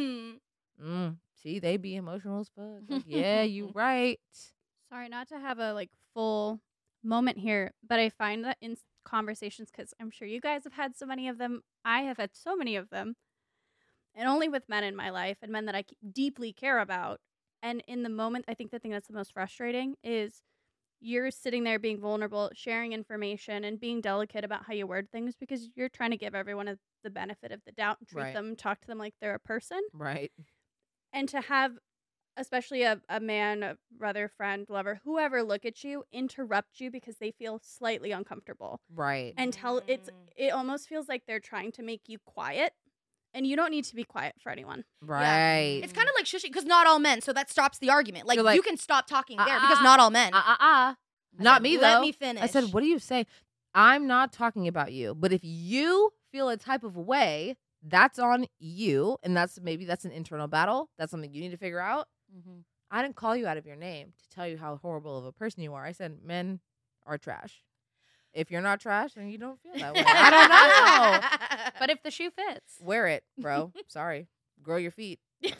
Mm-hmm. see, they be emotional as fuck. Like, yeah, you right. Sorry, not to have a full moment here, but I find that in conversations, because I'm sure you guys have had so many of them. I have had so many of them, and only with men in my life and men that I deeply care about. And in the moment, I think the thing that's the most frustrating is you're sitting there being vulnerable, sharing information, and being delicate about how you word things because you're trying to give everyone the benefit of the doubt, treat Right. them, talk to them like they're a person. Right. And to have, especially a man, a brother, friend, lover, whoever look at you, interrupt you because they feel slightly uncomfortable. Right. And it almost feels like they're trying to make you quiet. And you don't need to be quiet for anyone. Right. It's kind of like shushing because not all men, so that stops the argument. Like, You're like, you can stop talking there because not all men. Not said, me though. let me finish. I said, what do you say? I'm not talking about you, but if you feel a type of way, that's on you, and that's an internal battle. That's something you need to figure out. Mm-hmm. I didn't call you out of your name to tell you how horrible of a person you are. I said men are trash. If you're not trash, then you don't feel that way. I don't know. But if the shoe fits, Wear it, bro. Sorry. Grow your feet.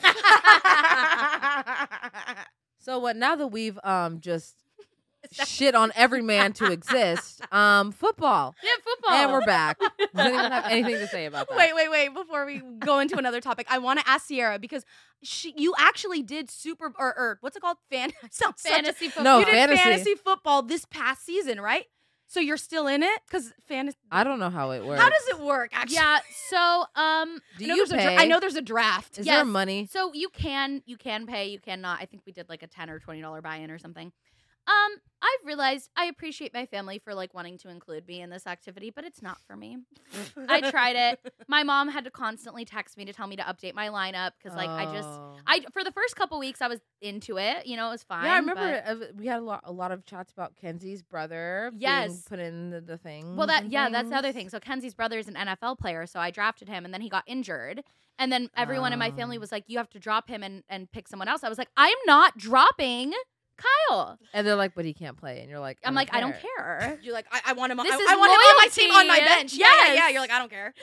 So what? Now that we've just shit on every man to exist, football, yeah, football. and we're back. Does anyone have anything to say about that? Wait. Before we go into another topic, I want to ask Sierra because you actually did what's it called? Fantasy football. No, You did fantasy. fantasy football this past season, right? So you're still in it? Because fantasy. I don't know how it works. How does it work? Actually, Yeah. So Do I know you there's a pay? I know there's a draft. Is Yes. there money? So you can pay, you cannot. I think we did like a $10 or $20 buy-in or something. I've realized I appreciate my family for like wanting to include me in this activity, but it's not for me. I tried it. My mom had to constantly text me to tell me to update my lineup because like Oh. for the first couple weeks I was into it. You know, it was fine. Yeah, I remember but- we had a lot of chats about Kenzie's brother being Yes. put in the thing. Well, that's the other thing. So Kenzie's brother is an NFL player, so I drafted him, and then he got injured. And then everyone in my family Oh. was like, "You have to drop him and pick someone else." I was like, "I'm not dropping Kyle." And they're like, but he can't play. And you're like, I'm like, "I don't care." You're like, I want him. This is I want him on my team, on my loyalty. bench. Yeah. Yes. You're like, I don't care.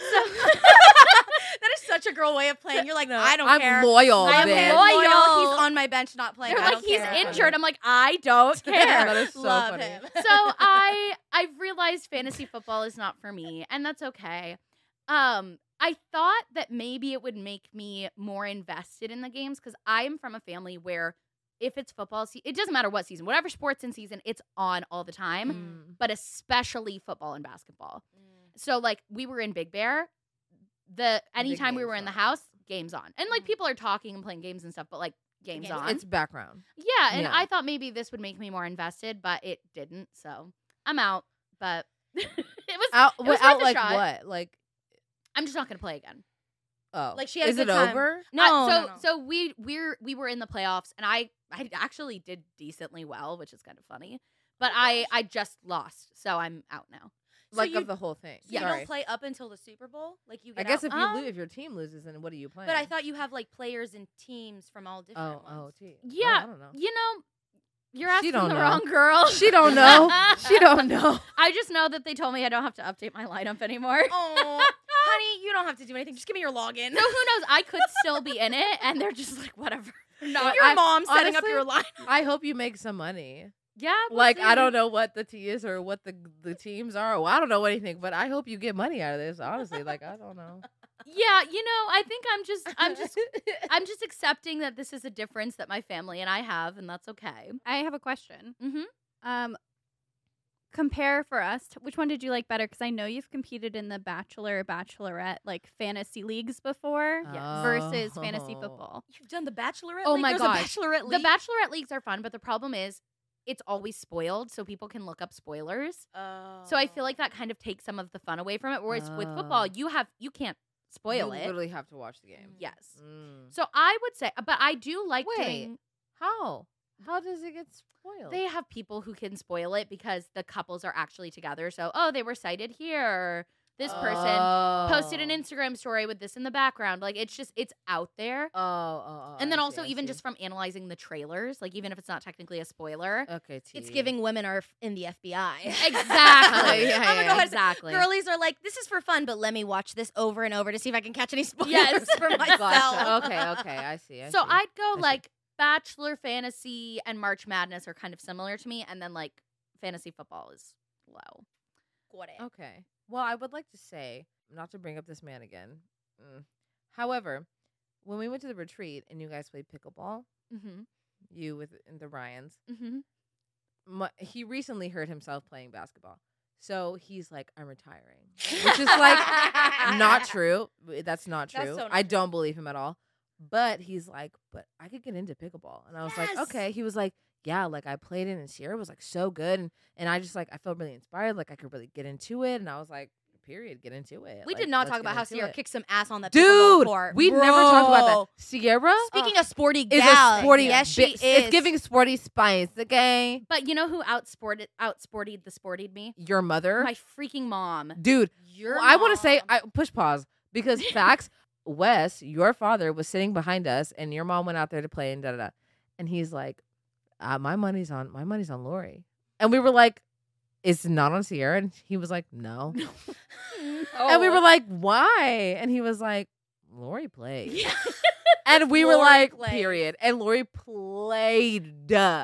That is such a girl way of playing. You're like, No, I don't I'm care. loyal, I'm bitch. loyal. He's on my bench, not playing. They're I like, don't "He's care." injured." I'm like, "I don't care." That is so Love funny. him. So I've realized fantasy football is not for me, and that's okay. I thought that maybe it would make me more invested in the games because I am from a family where if it's football, it doesn't matter what season, whatever sport's in season, it's on all the time, but especially football and basketball. So like we were in Big Bear, anytime we game's were in the on. house, games on, and like people are talking and playing games and stuff, but like games games on. It's background. Yeah, and Yeah. I thought maybe this would make me more invested, but it didn't. So I'm out. But it was Out, it was out worth a like shot. what? Like, I'm just not gonna play again. oh, Like, she had a is good it time. over? No, So we were in the playoffs, and I actually did decently well, which is kind of funny. But I just lost, so I'm out now. So Like you- of the whole thing. So you Sorry. don't play up until the Super Bowl? Like you I get guess out? if your team loses, then what are you playing? But I thought you have like players and teams from all different ones. team. Yeah, I don't know. You know, you're asking don't the know. wrong girl. She don't know. She don't know. I just know that they told me I don't have to update my lineup anymore. Oh, honey, you don't have to do anything. Just give me your login. So who knows? I could still be in it, and they're just like, whatever. But your mom setting up honestly, your line. I hope you make some money. Yeah, we'll Like, see. I don't know what the T is or what the teams are. Well, I don't know anything, but I hope you get money out of this, honestly. Like, I don't know. Yeah, I think I'm just accepting that this is a difference that my family and I have, and that's okay. I have a question. Mm-hmm. Compare for us. Which one did you like better? Because I know you've competed in the Bachelor, Bachelorette, like fantasy leagues before versus fantasy football. You've done the Bachelorette Oh League? my There's gosh. a Bachelorette The League? Bachelorette leagues are fun, but the problem is it's always spoiled, so people can look up spoilers. So I feel like that kind of takes some of the fun away from it. Whereas with football, you can't spoil you it. literally have to watch the game. Yes. Mm. So I would say, but I do like Wait. doing. How? How does it get spoiled? They have people who can spoil it because the couples are actually together. So, they were sighted here. Or this person posted an Instagram story with this in the background. Like, it's out there. And then I also, see, I even see. just from analyzing the trailers, like, even if it's not technically a spoiler. Okay, It's giving women are in the FBI. Exactly. Yeah, I'm gonna go ahead. Exactly. Girlies are like, this is for fun, but let me watch this over and over to see if I can catch any spoilers Yes. for myself. Gotcha. Okay, I see. So I'd go see. like Bachelor, Fantasy, and March Madness are kind of similar to me. And then like fantasy football is low. Okay. Well, I would like to say, not to bring up this man again. However, when we went to the retreat and you guys played pickleball, Mm-hmm. you with the Ryans, Mm-hmm. he recently hurt himself playing basketball. So he's like, I'm retiring. Which is like not true. That's not true. That's so not I don't believe him at all. But he's like, but I could get into pickleball. And I was like, Yes. okay. He was like, yeah, like I played it and Sierra was like so good. And I just like, I felt really inspired. Like I could really get into it. And I was like, period, get into it. We Like, did not let's talk get about how into Sierra it. kicked some ass on the pickleball Dude, court. we never talked about that. Sierra Speaking of sporty is gal, a sporty. yes, she is. It's giving sporty spice. Okay, But you know who outsported the sportied me? your mother, My freaking mom. dude. Your I want to say, mom. push pause because facts. Wes, your father was sitting behind us, and your mom went out there to play, and and he's like, my money's on Lori, and we were like, it's not on Sierra, and he was like, no, and we were like, why? And he was like, Lori played, and we were Lori like, played. period, and Lori played.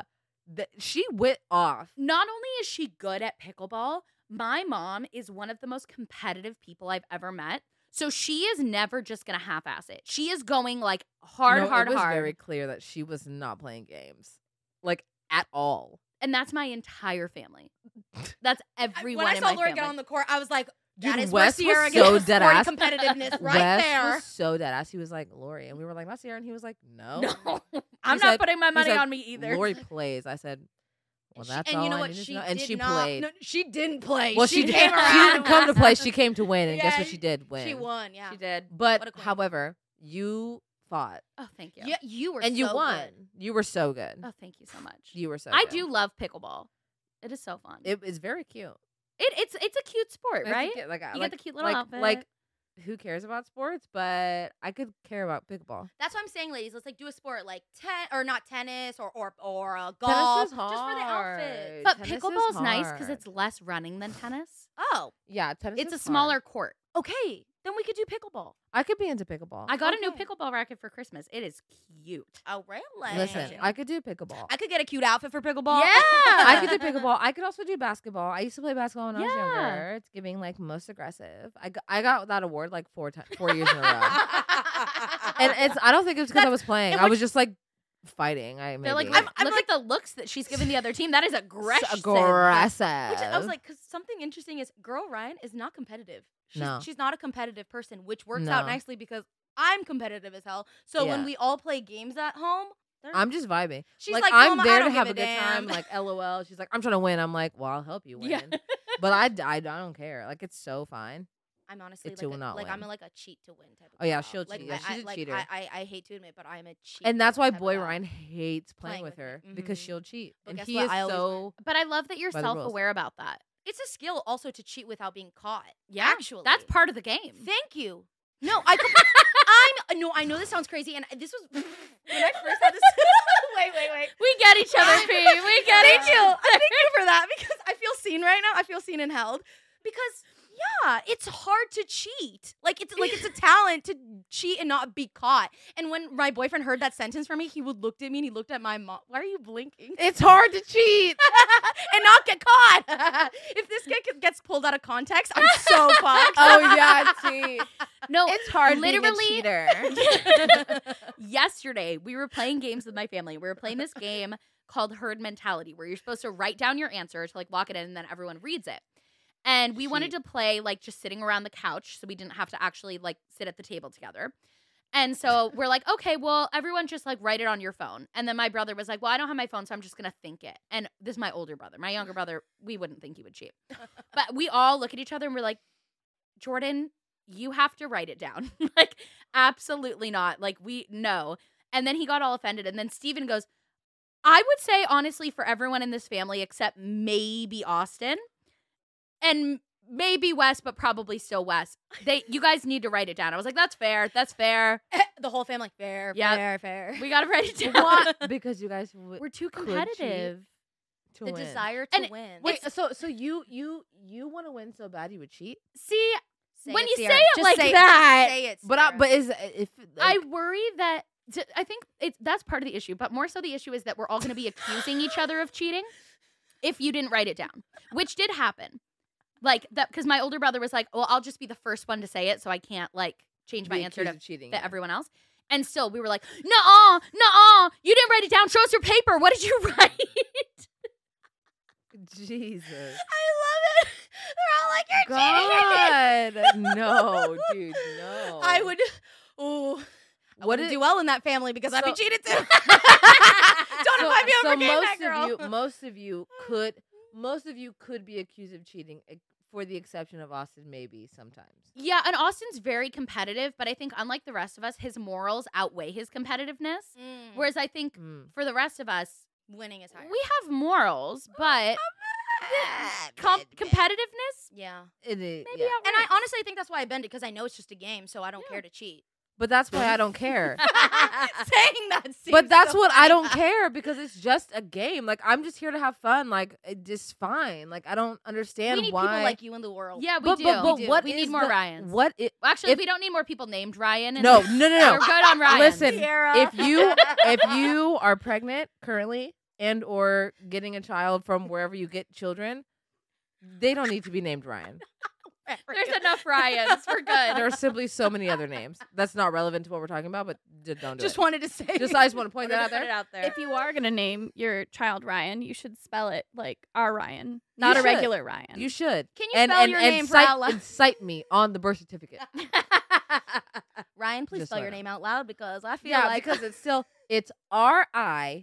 She went off. Not only is she good at pickleball, my mom is one of the most competitive people I've ever met. So she is never just gonna half-ass it. She is going like hard. It was very clear that she was not playing games, like at all. And that's my entire family. That's everyone When I in saw my Lori family. get on the court, I was like, that Dude, is where Wes Sierra was gets so the dead sporty ass. competitiveness right Wes there. was so dead ass. He was like, Lori. And we were like, not Sierra. And he was like, no. No, I'm He not said- putting my he money said, on me either. Lori plays. I said, well, that's and all you know I what? needed to She know. And did she not, played. No, she didn't play. Well, she did. came She around. didn't come to play. She came to win. And guess Yeah, what she did? Win. She won. Yeah, She did. But, What a queen. however, you fought. Oh, thank you. Yeah, you were. And you so won. good. You were so good. Oh, thank you so much. You were so I good. do love pickleball. It is so fun. It is very cute. It's a cute sport, It's a right? cute- like, You get the cute little outfit. Like, who cares about sports? But I could care about pickleball. That's what I'm saying, ladies. Let's like do a sport like not tennis or golf. Tennis is Just for the outfit. hard. But Tennis is pickleball's nice because hard. it's less running than tennis. Oh, Yeah, tennis It's a is smaller hard. court. okay. Then we could do pickleball. I could be into pickleball. I got a new Okay. pickleball racket for Christmas. It is cute. Oh, really? Listen, I could do pickleball. I could get a cute outfit for pickleball. Yeah. I could do pickleball. I could also do basketball. I used to play basketball when I was Yeah. younger. It's giving like most aggressive. I got that award like 4 years in a row. And I don't think it was because I was playing. and I what was just like fighting. They're like, maybe. look at the looks that she's giving the other team. That is aggressive. aggressive. Which I was like, because something interesting is, girl Ryan is not competitive. No. She's not a competitive person, which works out No. nicely because I'm competitive as hell. So when Yeah. we all play games at home, I'm just vibing. she's like, like, I'm Mama, I there to don't have give a good time. damn. Like LOL. She's like, I'm trying to win. I'm like, well, I'll help you win. Yeah. But I don't care. Like it's so fine. I'm honestly to like, not I'm win. like a cheat to win type of Oh, yeah, girl. she'll like, cheat. Yeah, she's a cheater. I hate to admit, but I'm a cheat. And that's why type of boy gal. Ryan hates playing with me. her because Mhm. she'll cheat. But And guess he what? is I always so But I love that you're By the rules. self-aware about that. It's a skill also to cheat without being caught. Yeah, actually, that's part of the game. Thank you. No, I know this sounds crazy, and this was when I first had this. wait. We get each other, P. We get Thank each you. other. Thank you for that because I feel seen right now. I feel seen and held because Yeah, it's hard to cheat. Like it's a talent to cheat and not be caught. And when my boyfriend heard that sentence from me, he would looked at me and he looked at my mom. Why are you blinking? It's hard to cheat. And not get caught. If this gets pulled out of context, I'm so fucked. Oh yeah, cheat. No, It's hard literally. being a cheater. Yesterday, we were playing games with my family. We were playing this game called Herd Mentality, where you're supposed to write down your answer to like lock it in, and then everyone reads it. And we wanted to play like just sitting around the couch, so we didn't have to actually like sit at the table together. And so we're like, okay, well, everyone just like write it on your phone. And then my brother was like, well, I don't have my phone, so I'm just gonna think it. And this is my older brother. My younger brother, we wouldn't think he would cheat. But we all look at each other and we're like, Jordan, you have to write it down. Like, absolutely not. Like, no. And then he got all offended. And then Steven goes, I would say, honestly, for everyone in this family, except maybe Austin and maybe Wes, but probably still Wes, you guys need to write it down. I was like, that's fair. That's fair. The whole family, fair, Yeah. fair. We got to write it down. Why? Because you guys We're too could competitive. to The win. desire to And win. Wait, so you want to win so bad you would cheat? See, Say when it, you Sierra. say it Just like say that, say it, But Sierra. but is if I worry that I think that's part of the issue, but more so the issue is that we're all going to be accusing each other of cheating if you didn't write it down, which did happen. Like that, because my older brother was like, well, I'll just be the first one to say it, so I can't like change my be answer accused to of cheating fit yeah. everyone else. And still, we were like, nuh-uh, you didn't write it down. Show us your paper. What did you write? Jesus. I love it. They're all like, you're cheating. God, no, dude, no. I would. Ooh. I What wouldn't is- do well in that family because I'd be So- cheated too. Don't invite me over game that girl. most of you could be accused of cheating, for the exception of Austin, maybe sometimes. Yeah, and Austin's very competitive, but I think unlike the rest of us, his morals outweigh his competitiveness. Whereas I think for the rest of us, Winning is higher. we have morals, but competitiveness, Yeah. It is, maybe yeah. And I honestly think that's why I bend it, because I know it's just a game, so I don't care to cheat. But that's why I don't care. Saying that seems But that's so what I funny. don't care, because it's just a game. Like, I'm just here to have fun. Like, it's just fine. Like, I don't understand We need why. people like you in the world. Yeah, we but, do. But We do. what We is need more the- Ryans. What it? Well, actually, if- we don't need more people named Ryan. And No. We're good on Ryan. Listen, Sierra. if you are pregnant currently and or getting a child from wherever you get children, they don't need to be named Ryan. There's enough Ryans. We're There good. are simply so many other names. That's not relevant to what we're talking about, but don't do just it. wanted to say. Just I just want to point that out there. If you are gonna name your child Ryan, you should spell it like our Ryan, not You a should. regular Ryan. You should. Can you spell your name for out loud? and cite me on the birth certificate. Ryan, please Just spell so your I know. name out loud, because I feel Yeah, like because it's RIAYN.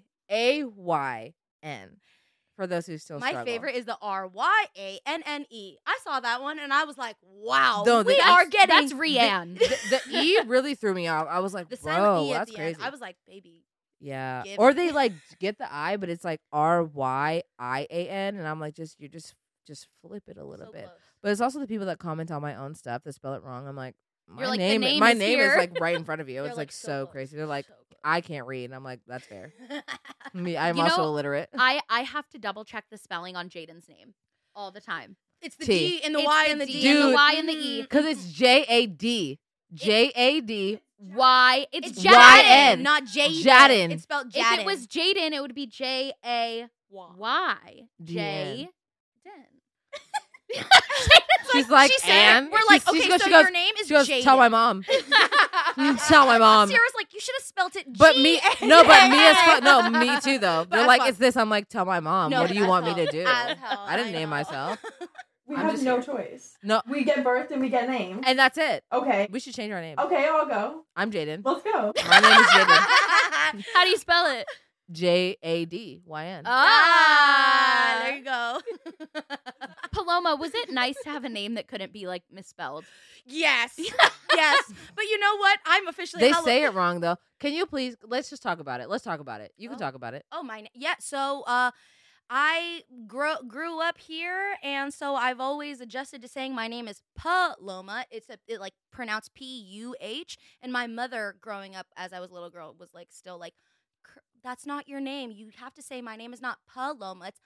For those who still my struggle. favorite is the RYANNE. I saw that one and I was like, wow, No, we that's- are getting That's Rianne. The E really threw me off. I was like, the bro, silent E at that's the crazy. end. I was like, baby. Yeah. Give Or it. they like get the I, but it's like RYIAN, and I'm like, you just flip it a little So bit. close. But it's also the people that comment on my own stuff that spell it wrong. I'm like, You're like, the name my is name here. is like right in front of you. They're, It's like so close. crazy. They're like, So close. I can't read, and I'm like, that's fair. Me, I'm You also know, illiterate. I have to double check the spelling on Jaden's name all the time. It's the T. D and the It's Y the and the D D and the Dude. Y and the E. Because it's JAD. JAD. Y. It's It's YN. Jaden. not Jaden. Jaden. It's spelled Jaden. If it was Jaden, it would be JAY. Jen. Den. She's like, she said, and we're like, She okay, goes- so she goes- your name is She goes, Jaden. tell my mom. Tell my mom. Sierra's like, you should have spelt it. But me, no, but me as fuck. G-A-N. No, me too though. They're as like, fuck. it's this. I'm like, tell my mom. No, What do you as want me hell. to do? As hell, I didn't name know. myself. We I'm have just no here. choice. No, We get birthed and we get named. and that's it. Okay. We should change our name. Okay, I'll go. I'm Jaden. Let's go. My name is Jaden. How do you spell it? JADYN. Ah, there you go. Paloma, was it nice to have a name that couldn't be like misspelled? Yes, yes. But you know what? I'm officially. They say it wrong though. Can you please? Let's just talk about it. Let's talk about it. You can Oh. talk about it. Oh my, yeah. So, I grew up here, and so I've always adjusted to saying my name is Paloma. It like pronounced PUH. And my mother, growing up as I was a little girl, was like still like, that's not your name. You have to say my name is not Paloma. It's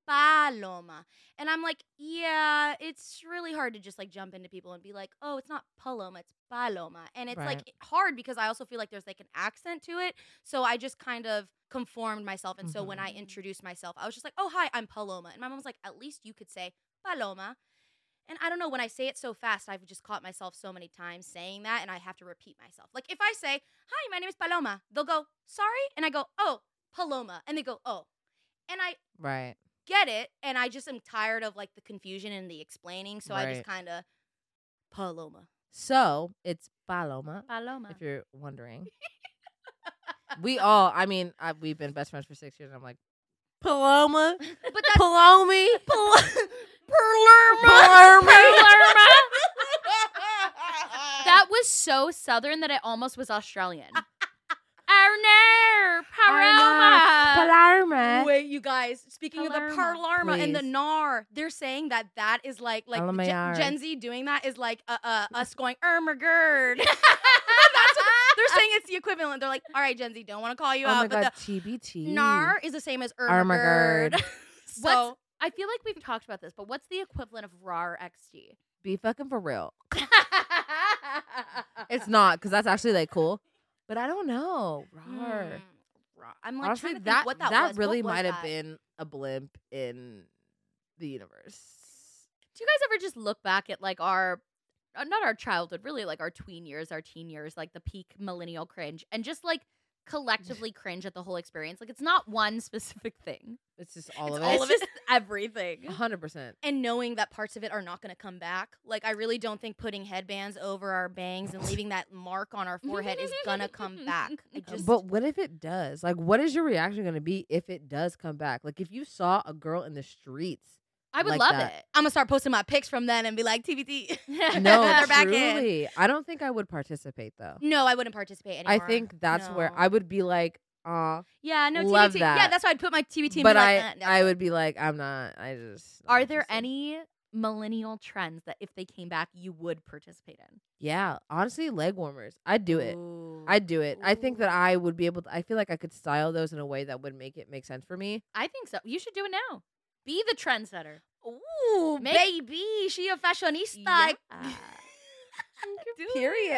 Paloma. And I'm like, yeah, it's really hard to just like jump into people and be like, oh, it's not Paloma, it's Paloma. And it's like hard because I also feel like there's like an accent to it. So I just kind of conformed myself. And so when I introduced myself, I was just like, oh, hi, I'm Paloma. And my mom was like, at least you could say Paloma. And I don't know, when I say it so fast, I've just caught myself so many times saying that, and I have to repeat myself. Like, if I say, hi, my name is Paloma, they'll go, sorry? And I go, oh, Paloma. And they go, oh. And I get it, and I just am tired of, like, the confusion and the explaining, so I just kind of, Paloma. So, it's Paloma. Paloma. If you're wondering. We've been best friends for 6 years, and I'm like, Paloma? But that's Palomi? That was so southern that it almost was Australian. Palermo. Wait, you guys. Speaking of the Palermo. parlarma and the Please. nar, they're saying that is like Alamayar. Gen Z doing that is like us going Ermagerd. That's what they're saying. It's the equivalent. They're like, all right, Gen Z, don't want to call you Oh my out, god, but the TBT. nar is the same as Ermagerd. Ermagerd. So I feel like we've talked about this, but what's the equivalent of RAR XD? Be fucking for real. It's not, because that's actually like cool. But I don't know. Rawr. I'm like Honestly, trying to think what that was. really What was might have that? been a blimp in the universe. Do you guys ever just look back at like our, not our childhood, really like our tween years, our teen years, like the peak millennial cringe, and just like collectively cringe at the whole experience? Like it's not one specific thing. It's just all of It's it. all of it, everything. 100%. And knowing that parts of it are not going to come back. Like, I really don't think putting headbands over our bangs and leaving that mark on our forehead is going to come back. I just, But what if it does? Like, what is your reaction going to be if it does come back? Like, if you saw a girl in the streets. I would like love that. it. I'm going to start posting my pics from then and be like, TBT. No, They're back in. truly. I don't think I would participate, though. No, I wouldn't participate anymore. I think that's where No. I would be like, Yeah, no, love TBT. that. Yeah, that's why I'd put my TBT and but be like, I would be like, I'm not. I just. Are there any millennial trends that if they came back, you would participate in? Yeah, honestly, leg warmers. I'd do it. Ooh. I'd do it. I think that I would be able to. I feel like I could style those in a way that would make it make sense for me. I think so. You should do it now. Be the trendsetter. Ooh, Make- baby, she a fashionista. Yeah. Period.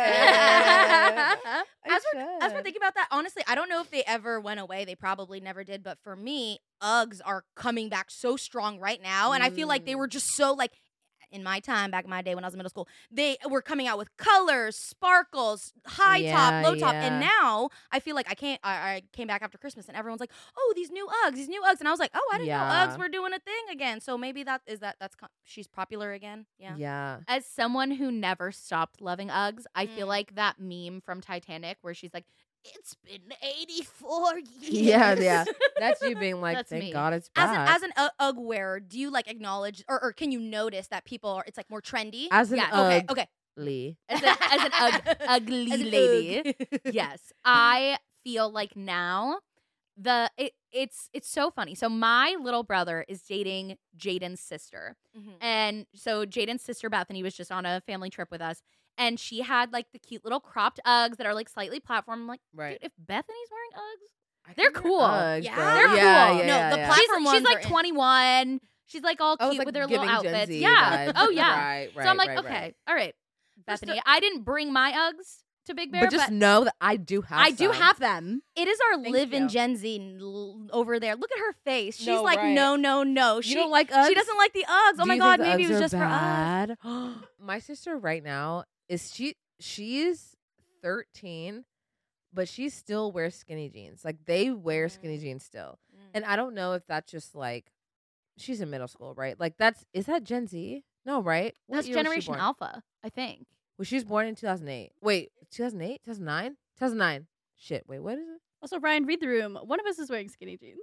As we're thinking about that, honestly, I don't know if they ever went away. They probably never did. But for me, Uggs are coming back so strong right now. And I feel like they were just so like, in my time, back in my day when I was in middle school, they were coming out with colors, sparkles, high top, low top. And now I feel like I came back after Christmas and everyone's like, oh, these new Uggs. And I was like, oh, I didn't know Uggs were doing a thing again. So maybe she's popular again. Yeah. Yeah. As someone who never stopped loving Uggs, I feel like that meme from Titanic where she's like, it's been 84 years. Yeah. That's you being like, That's thank me. God it's back. As an Ugg wearer, do you like acknowledge or can you notice that people are? It's like more trendy. As an Yeah, Okay. ugly. As an ugly As an lady. Ugg. Yes. I feel like now it's so funny. So my little brother is dating Jaden's sister. Mhm. And so Jaden's sister Bethany was just on a family trip with us. And she had like the cute little cropped Uggs that are like slightly platform. I'm like, Right. dude, if Bethany's wearing Uggs, I they're can wear cool. Uggs, Yeah. bro. They're cool. Yeah, No, yeah, the yeah. platform she's ones like are in. 21. She's like all I was cute like with her little giving Gen outfits. Z Yeah. vibes. Oh yeah. Right, So I'm like, right, okay, right. all right, Bethany. I didn't bring my Uggs to Big Bear, But just know that I do have I do some. have them. It is our Thank live-in you. Gen Z over there. Look at her face. She's No, like, right. no. You don't like Uggs? She doesn't like the Uggs. Do Oh my you God, think the maybe it Uggs was are just for us. bad? My sister right now is she's 13, but she still wears skinny jeans. Like they wear skinny jeans still. And I don't know if that's just like she's in middle school, right? Like is that Gen Z? No, right? What That's year was she Generation born? Alpha, I think. Well, she was born in 2008. Wait, 2008? 2009? 2009. Shit, wait, what is it? Also, Ryan, read the room. One of us is wearing skinny jeans.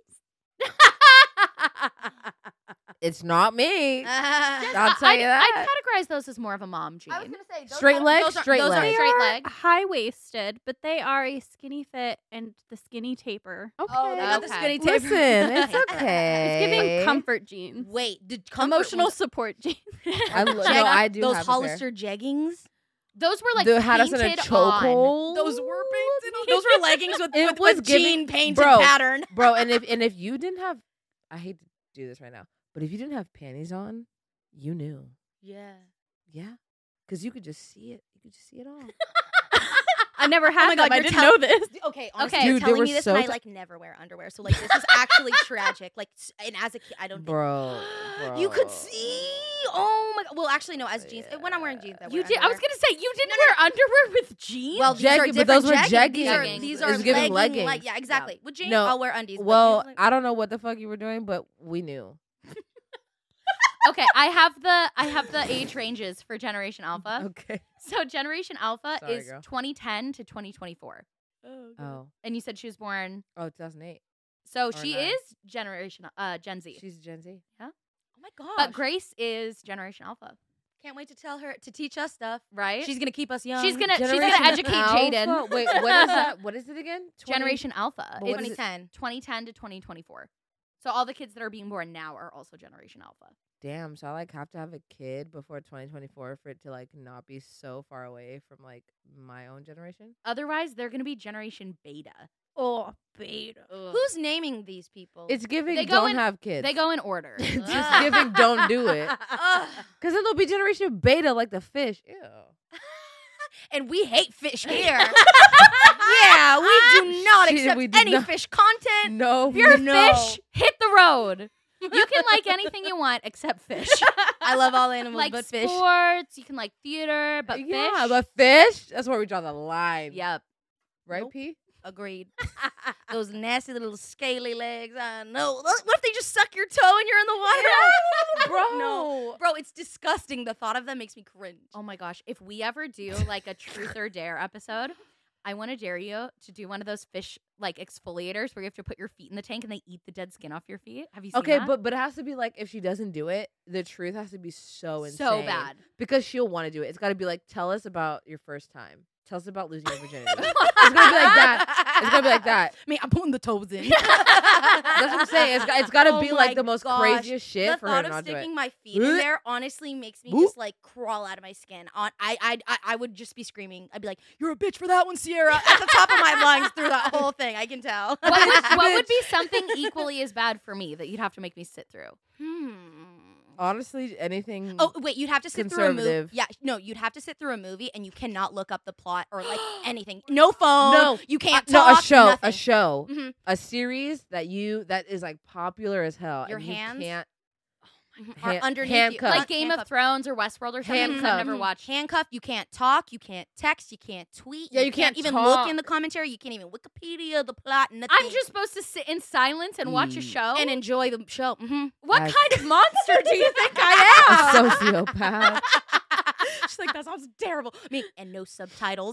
It's not me. I'll I'll tell you that. I categorize those as more of a mom jean. I was gonna say Straight leg, straight those leg. Are Straight They are leg. high waisted, but they are a skinny fit and the skinny taper. Okay. Oh, they got the Okay. skinny tape. Listen, it's It's okay. giving comfort jeans. Wait, did Emotional support jeans. No, I do those have a pair. Hollister jeggings. Those were like They had us in a painted on. chokehold. Those were painted. Those were leggings with It was with giving- jean painted bro. pattern. Bro, and if you didn't have, I hate to do this right now, But if you didn't have panties on, you knew. Yeah. Yeah. Because you could just see it. You could just see it all. I never had my them. God, I you're didn't tell- know this. Okay, honestly, Okay. you're Dude, they telling were me this, so and I ti- like never wear underwear. So like, this is actually tragic. Like, and as a kid, I don't. Bro. You could see. Oh my God. Well, actually, no. As jeans, when I'm wearing jeans, I You wear did. I was underwear. gonna say you didn't wear underwear with jeans. Well, these are Jegging, but those different were jeggings. These are, jeggings. these It's are giving legging, leggings. yeah, exactly. With jeans, No, I'll wear undies. but Well, these, like- I don't know what the fuck you were doing, but we knew. Okay, I have the age ranges for Generation Alpha. Okay. So Generation Alpha Sorry, is girl. 2010 to 2024. Oh. And you said she was born. Oh, 2008. So she 9. is Generation Gen Z. She's Gen Z. oh my God. But Grace is Generation Alpha, Can't wait to tell her to teach us stuff. right? She's gonna keep us young. She's gonna Generation educate Alpha? Jaden. Wait, what is that? What is it again? 20 Generation Alpha. But what It's is it? 2010. 2010 to 2024. So all the kids that are being born now are also Generation Alpha. Damn, so I like have to have a kid before 2024 for it to like not be so far away from like my own generation. Otherwise, they're gonna be Generation Beta. Oh, beta. Who's naming these people? It's giving They go don't in- have kids. They go in order. It's just giving don't do it. Ugh. Because then there'll be generation beta like the fish. Ew. And we hate fish here. Yeah, we do not Shit, accept we do any not. fish content. No. If you're a No. fish, hit the road. You can like anything you want except fish. I love all animals like but fish. sports, you can like theater, but yeah, fish. but fish, that's where we draw the line. Yep. Right, Nope. P? Agreed. Those nasty little scaly legs. I know. What if they just suck your toe and you're in the water? Bro. No. Bro, it's disgusting. The thought of them makes me cringe. Oh my gosh. If we ever do like a truth or dare episode, I want to dare you to do one of those fish like exfoliators where you have to put your feet in the tank and they eat the dead skin off your feet. Have you seen Okay, that? but it has to be like if she doesn't do it, the truth has to be so insane. So bad. Because she'll want to do it. It's got to be like, tell us about your first time. Tell us about losing your virginity. It's gonna be like that. It's gonna be like that. Me, I'm putting the toes in. That's what I'm saying. It's got to Oh be my like the most gosh. craziest shit The for her thought to of not do it. sticking my feet in there honestly makes me Boop. just like crawl out of my skin. I would just be screaming. I'd be like, "You're a bitch for that one, Sierra!" at the top of my lungs through that whole thing. I can tell. what would be something equally as bad for me that you'd have to make me sit through? Honestly, anything. Oh wait, you'd have to sit through a movie. Conservative. Yeah, no, you'd have to sit through a movie, and you cannot look up the plot or like anything. No phone. No. you can't no, talk. a show, nothing. Mhm. a series that is like popular as hell. Your and you hands? can't Are hand- underneath handcuffed. you. Like Game of Thrones or Westworld or something? 'Cause I've Handcuffed. never watched. Handcuffed. You can't talk. You can't text. You can't tweet. Yeah, you can't even talk. look in the commentary. You can't even Wikipedia the plot. Nothing. I'm just supposed to sit in silence and watch a show? and enjoy the show. Mm-hmm. What As- kind of monster do you think a I am? sociopath. She's like, that sounds terrible. Me and no subtitles.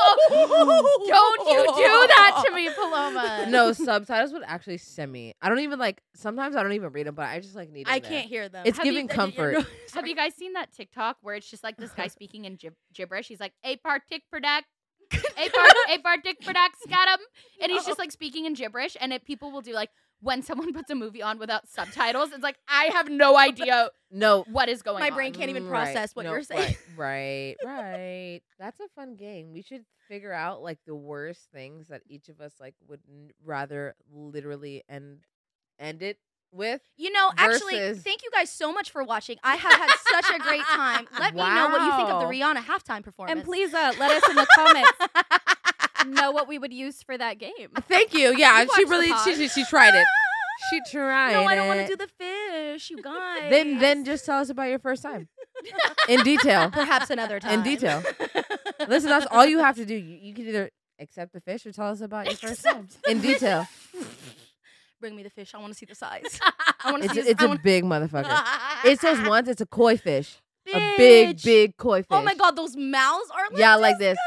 Don't you do that to me, Paloma. No, subtitles would actually send me. I don't even like. Sometimes I don't even read them, but I just like need. I them there. can't hear them. It's Have you- giving comfort. Have you guys seen that TikTok where it's just like this guy speaking in gibberish? He's like, a partic product. A partic product, scat him. And he's just like speaking in gibberish. And people will do like, when someone puts a movie on without subtitles, it's like, I have no idea No, what is going My on. brain can't even right, process what no, you're saying. Right. That's a fun game. We should figure out like the worst things that each of us like would rather literally end it with. You know, actually, Versus- thank you guys so much for watching. I have had such a great time. Let me know what you think of the Wow. Rihanna halftime performance. And please let us in the comments know what we would use for that game. Thank you. Yeah, You she watched the really pod. she tried it. She tried. No, I don't want it. to do the fish, you guys. Then just tell us about your first time in detail. perhaps another time. In detail. Listen, that's all you have to do. You can either accept the fish or tell us about your first time in detail. Bring me the fish. I want to see the size. I want to see. It's a big motherfucker. It says once it's a koi fish, a Bitch. big koi fish. Oh my god, those mouths are like Yeah, like this.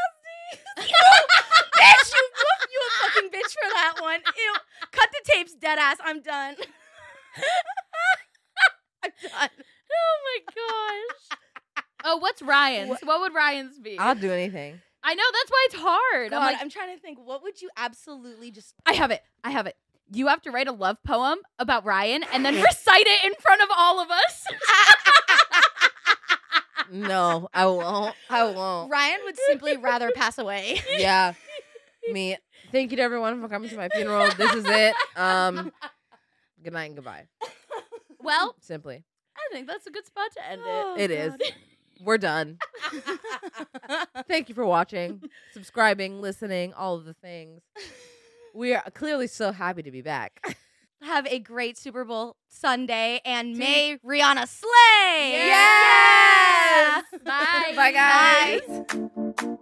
Bitch, you a fucking bitch for that one. Ew. Cut the tapes, dead ass. I'm done. I'm done. Oh my gosh. Oh, what's Ryan's? What would Ryan's be? I'll do anything. I know, that's why it's hard. God, I'm like, I'm trying to think. What would you absolutely just? I have it. You have to write a love poem about Ryan and then recite it in front of all of us. No, I won't. I won't. Ryan would simply rather pass away. Yeah, me. Thank you to everyone for coming to my funeral. This is it. Good night and goodbye. Well, Simply. I think that's a good spot to end it. It is. We're done. Thank you for watching, subscribing, listening, all of the things. We are clearly so happy to be back. Have a great Super Bowl Sunday, and may Rihanna slay! Yes! Bye. Bye, guys. Bye.